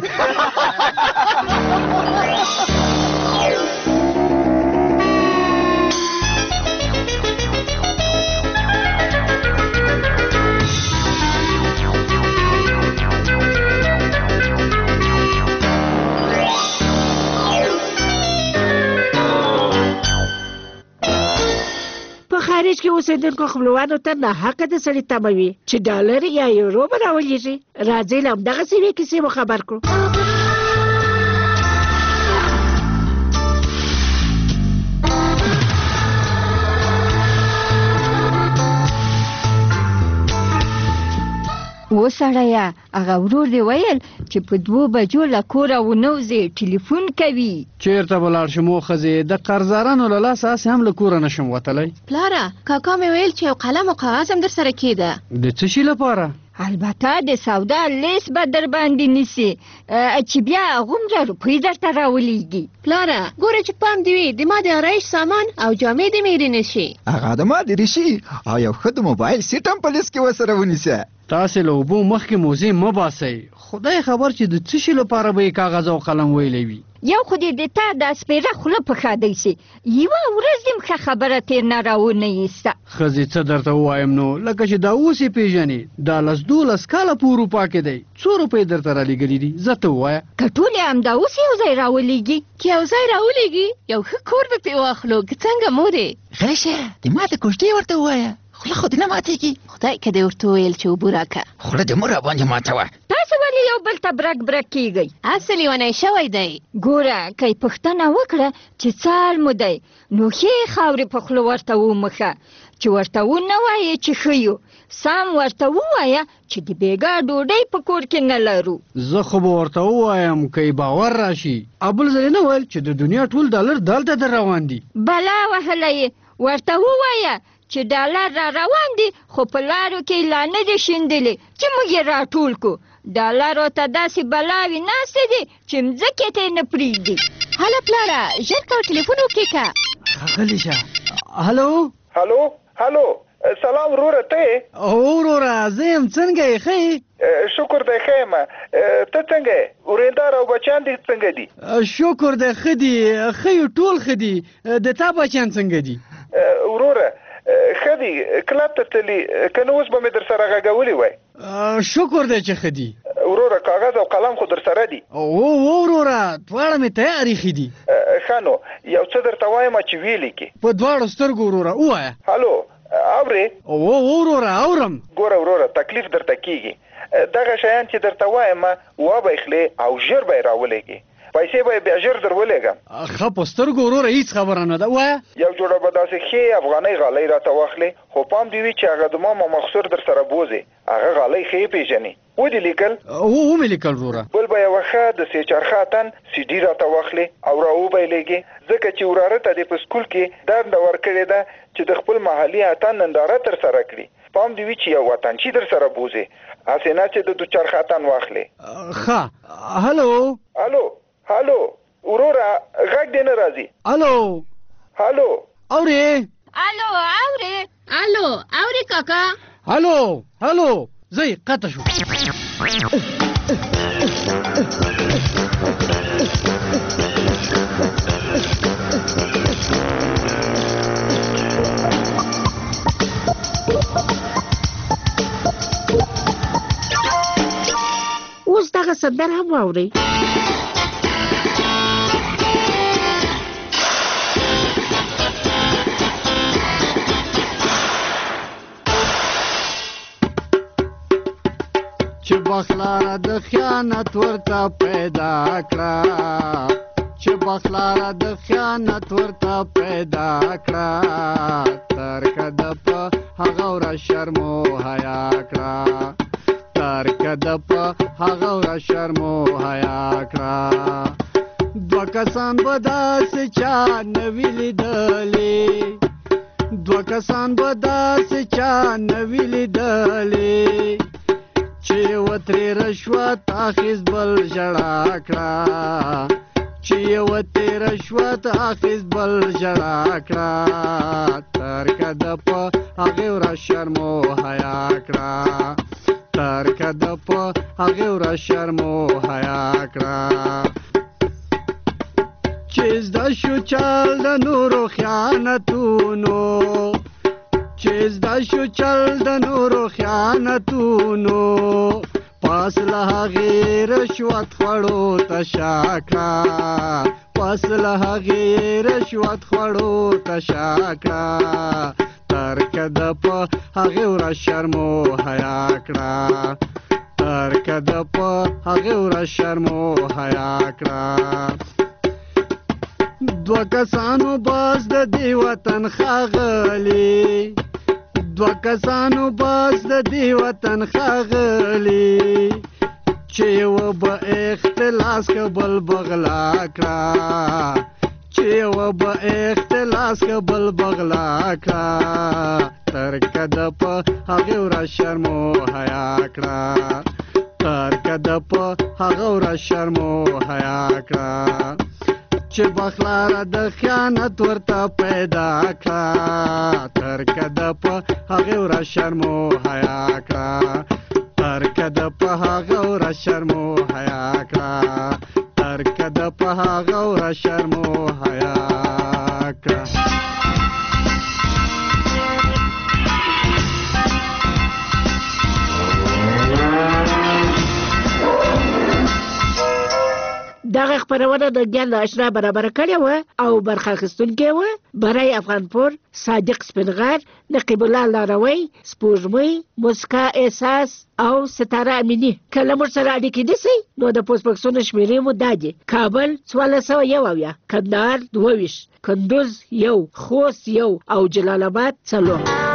خارج کې اوسېدونکو خپلوانو ته ناحقه د سړي تمه وي چې ډالر یا یورو به راولېږي. راځئ له همدغسې یوې کیسې مو خبر کړو. و سړیه هغه ورور دی ویل چې په دوو بجو له کوره ونوځې ټلیفون کوي. چېرته به لاړ شم وښځې د قرضدارانو له لاسه هسې هم له کوره نشم وتلی. پلاره کاکا مې ویل چې یو قلم او کاغذ هم در سره کېده. د څه شي لپاره؟ البته د سودا لیست به در باندې نیسي چې بیا هغومره روپۍ درته راولېږي. پلاره ګوره چې پام دې وي د ما د آرایش سامان او جامې دې مې رینې شي. هغه د ما دې شي او یو ښه د موبایل سیټ هم په لیست کې ورسره ونیسه. تاسې له اوبو مخکې موزې مه باسئ. خدای خبر چې د څه شي لپاره به یې کاغذ او قلم ویلی وي. یو خو دې د تا د سپېره خوله په ښادۍ سي یوه ورځ دې ښه خبره تېر نه راونه ایسته. ښځې څه درته ووایم نو لکه چې دا اوس یې پېژنې دا لس دولس کاله په اروپا کې دی څو روپۍ درته رالېږلي دي زه ته ووایه. که ټولې همدا اوس یو ځای راولېږي که یو ځای راولېږي یو ښه کور به پرې واخلو که څنګه مورې. غلی شه د ما د کوژدې ورته ووایه خوله خو دې نه ماتېږي. خدای که دې ورته وویل چې اوبه راکړه خوله دې مه راباندې ماتوه. تاسو ولې یو بل ته برک برک کېږئ؟ اصل لیونی شوی دی. ګوره که یې پوښتنه وکړه چې څه حال مو دی نو ښې خاورې په خوله ورته ومښه چې ورته ونه وایې چې ښه یو سم ورته ووایه چې د بېګا ډوډۍ په کور کې نه لرو. زه خو به ورته ووایم که یې باور راشي او بل ځل یې نه ویل چې د دنیا ټول ډالر دلته در روان دي. بلا وهلی یې ورته ووایه چې ډالر را روان دي خو په لارو کې لا نه دي شیندلې چې موږ یې راټول کړو. ډالرو ته داسې بلاوې ناستې دي چې مځکې ته یې نه پرېږدي. هله پلاره ژر کوه ټلیفون وکړه. غلی شه. هلو هلو هلو سلام وروره ته یې؟ او وروره زه یم څنګه یې ښه یې؟ شکر دی ښه یم. ته څنګه یې؟ ورېندار او بچیان دې څنګه دي؟ شکر دی ښه دي ښه یو ټول ښه دي. د تا بچیان څنګه دي؟ وروره ښه دي کلب ته تلي که نه اوس به مې در سره غږولی وای. شکر دی چې ښه دي. وروره کاغذ او قلم خو در سره دي؟ او وروره دواړه مې تیار ایښي دي. ښه نو یو څه درته وایم چې ویلې کې په دواړو سترګو وروره ووایه. هلو اورې؟ او وروره اورم. ګوره وروره تکلیف درته کیږي. دغه شیان چې درته وایم وبه اخلې او ژر به یې راولېږې. پیسې به یې بیا ژر در ولېږم. ښه په سترګو وروره هېڅ خبره نه ده ووایه. یو جوړه به داسې ښې افغانۍ غالۍ راته واخلې خو پام دې وي چې هغه د مام او مخصور در سره بوځې. هغه غالۍ ښې پېژنې. ودې لیکل؟ ومې لیکل وروره. بل به یوه ښه د سې چرخه اتن سي ډي راته واخلې او را وبایلېږې ځکه چې وراره ته دې په سکول کې دنده ورکړې ده چې د خپل محلي اتن ننداره تر سره کړي. پام دې وي چې یو وطنچي در سره بوځې هسې نه چې د دو چرخه اتن واخلې. ښه هلو هلو هلو وروره غږ دې نه راځي. هلو هلو اورې؟ الو اورې؟ الو اورې کاکا؟ هلو هلو زه قطع شو. اوس دغه سندره هم واورئ. چې بخلاره د خیانت ورته پیدا کړه چې بخلاره د خیانت ورته پیدا کړه ترکه د په هغه ورځ شرم و حیا کړه ترکه د په هغه ورځ شرم و حیا کړه دوه کسان به داسې چا نه وي لیدلي دوه کسان به داسې چا نه وي لیدلي چې یوه ترې رشوت اخیست بل ژړا کړه چې یوه ترې رشوت اخیست بل ژړا کړه ترکه د په هغې ورځ شرم و حیا کړه ترکه د په هغې ورځ شرم و حیا کړه چې زده شو چل د نورو خیانتونو چې زده شو چل د نورو خیانتونو پاس له هغې رشوت خوړو ته شا کړه پاس له هغې رشوت خوړو ته شا کړه ترکه د په هغې ورځ شرم و حیا کړه ترکه د په هغې ورځ شرم و حیا کړه دوه کسانو باز د دې وطن ښاغلي دوه کسانو باز د دې وطن ښاغلي چې یوه به اختلاس که بل بغلا کړه چې یوه به اختلاس که بل بغلا کړه ترکه د په هغې ورځ شرم و حیا کړه ترکه د په هغه ورځ شرم و حیا کړه چې بخلاره د خیانت ورته پیدا کړه ترکه د په هغې ورځ شرم و حیا کړه ترکه د په هغه ورځ شرم و حیا کړه ترکه د په هغه ورځ شرم و حیا کړه. دغه خپرونه د ګیان اشنا برابر کړې وه او برخه اخیستونکې وه برای افغانپور صادق سپینغر نقیب الله لاروی سپوږمۍ مسکا احساس او ستاره امینی. که له موږ سره اړیکې نیسئ نو د پوسټ بکسونو شمېرې مو دا دي: کابل څوارلس سوه یو اویا، کندهار دوه ویشت، کندوز یو، خوست یو او جلال آباد څلور.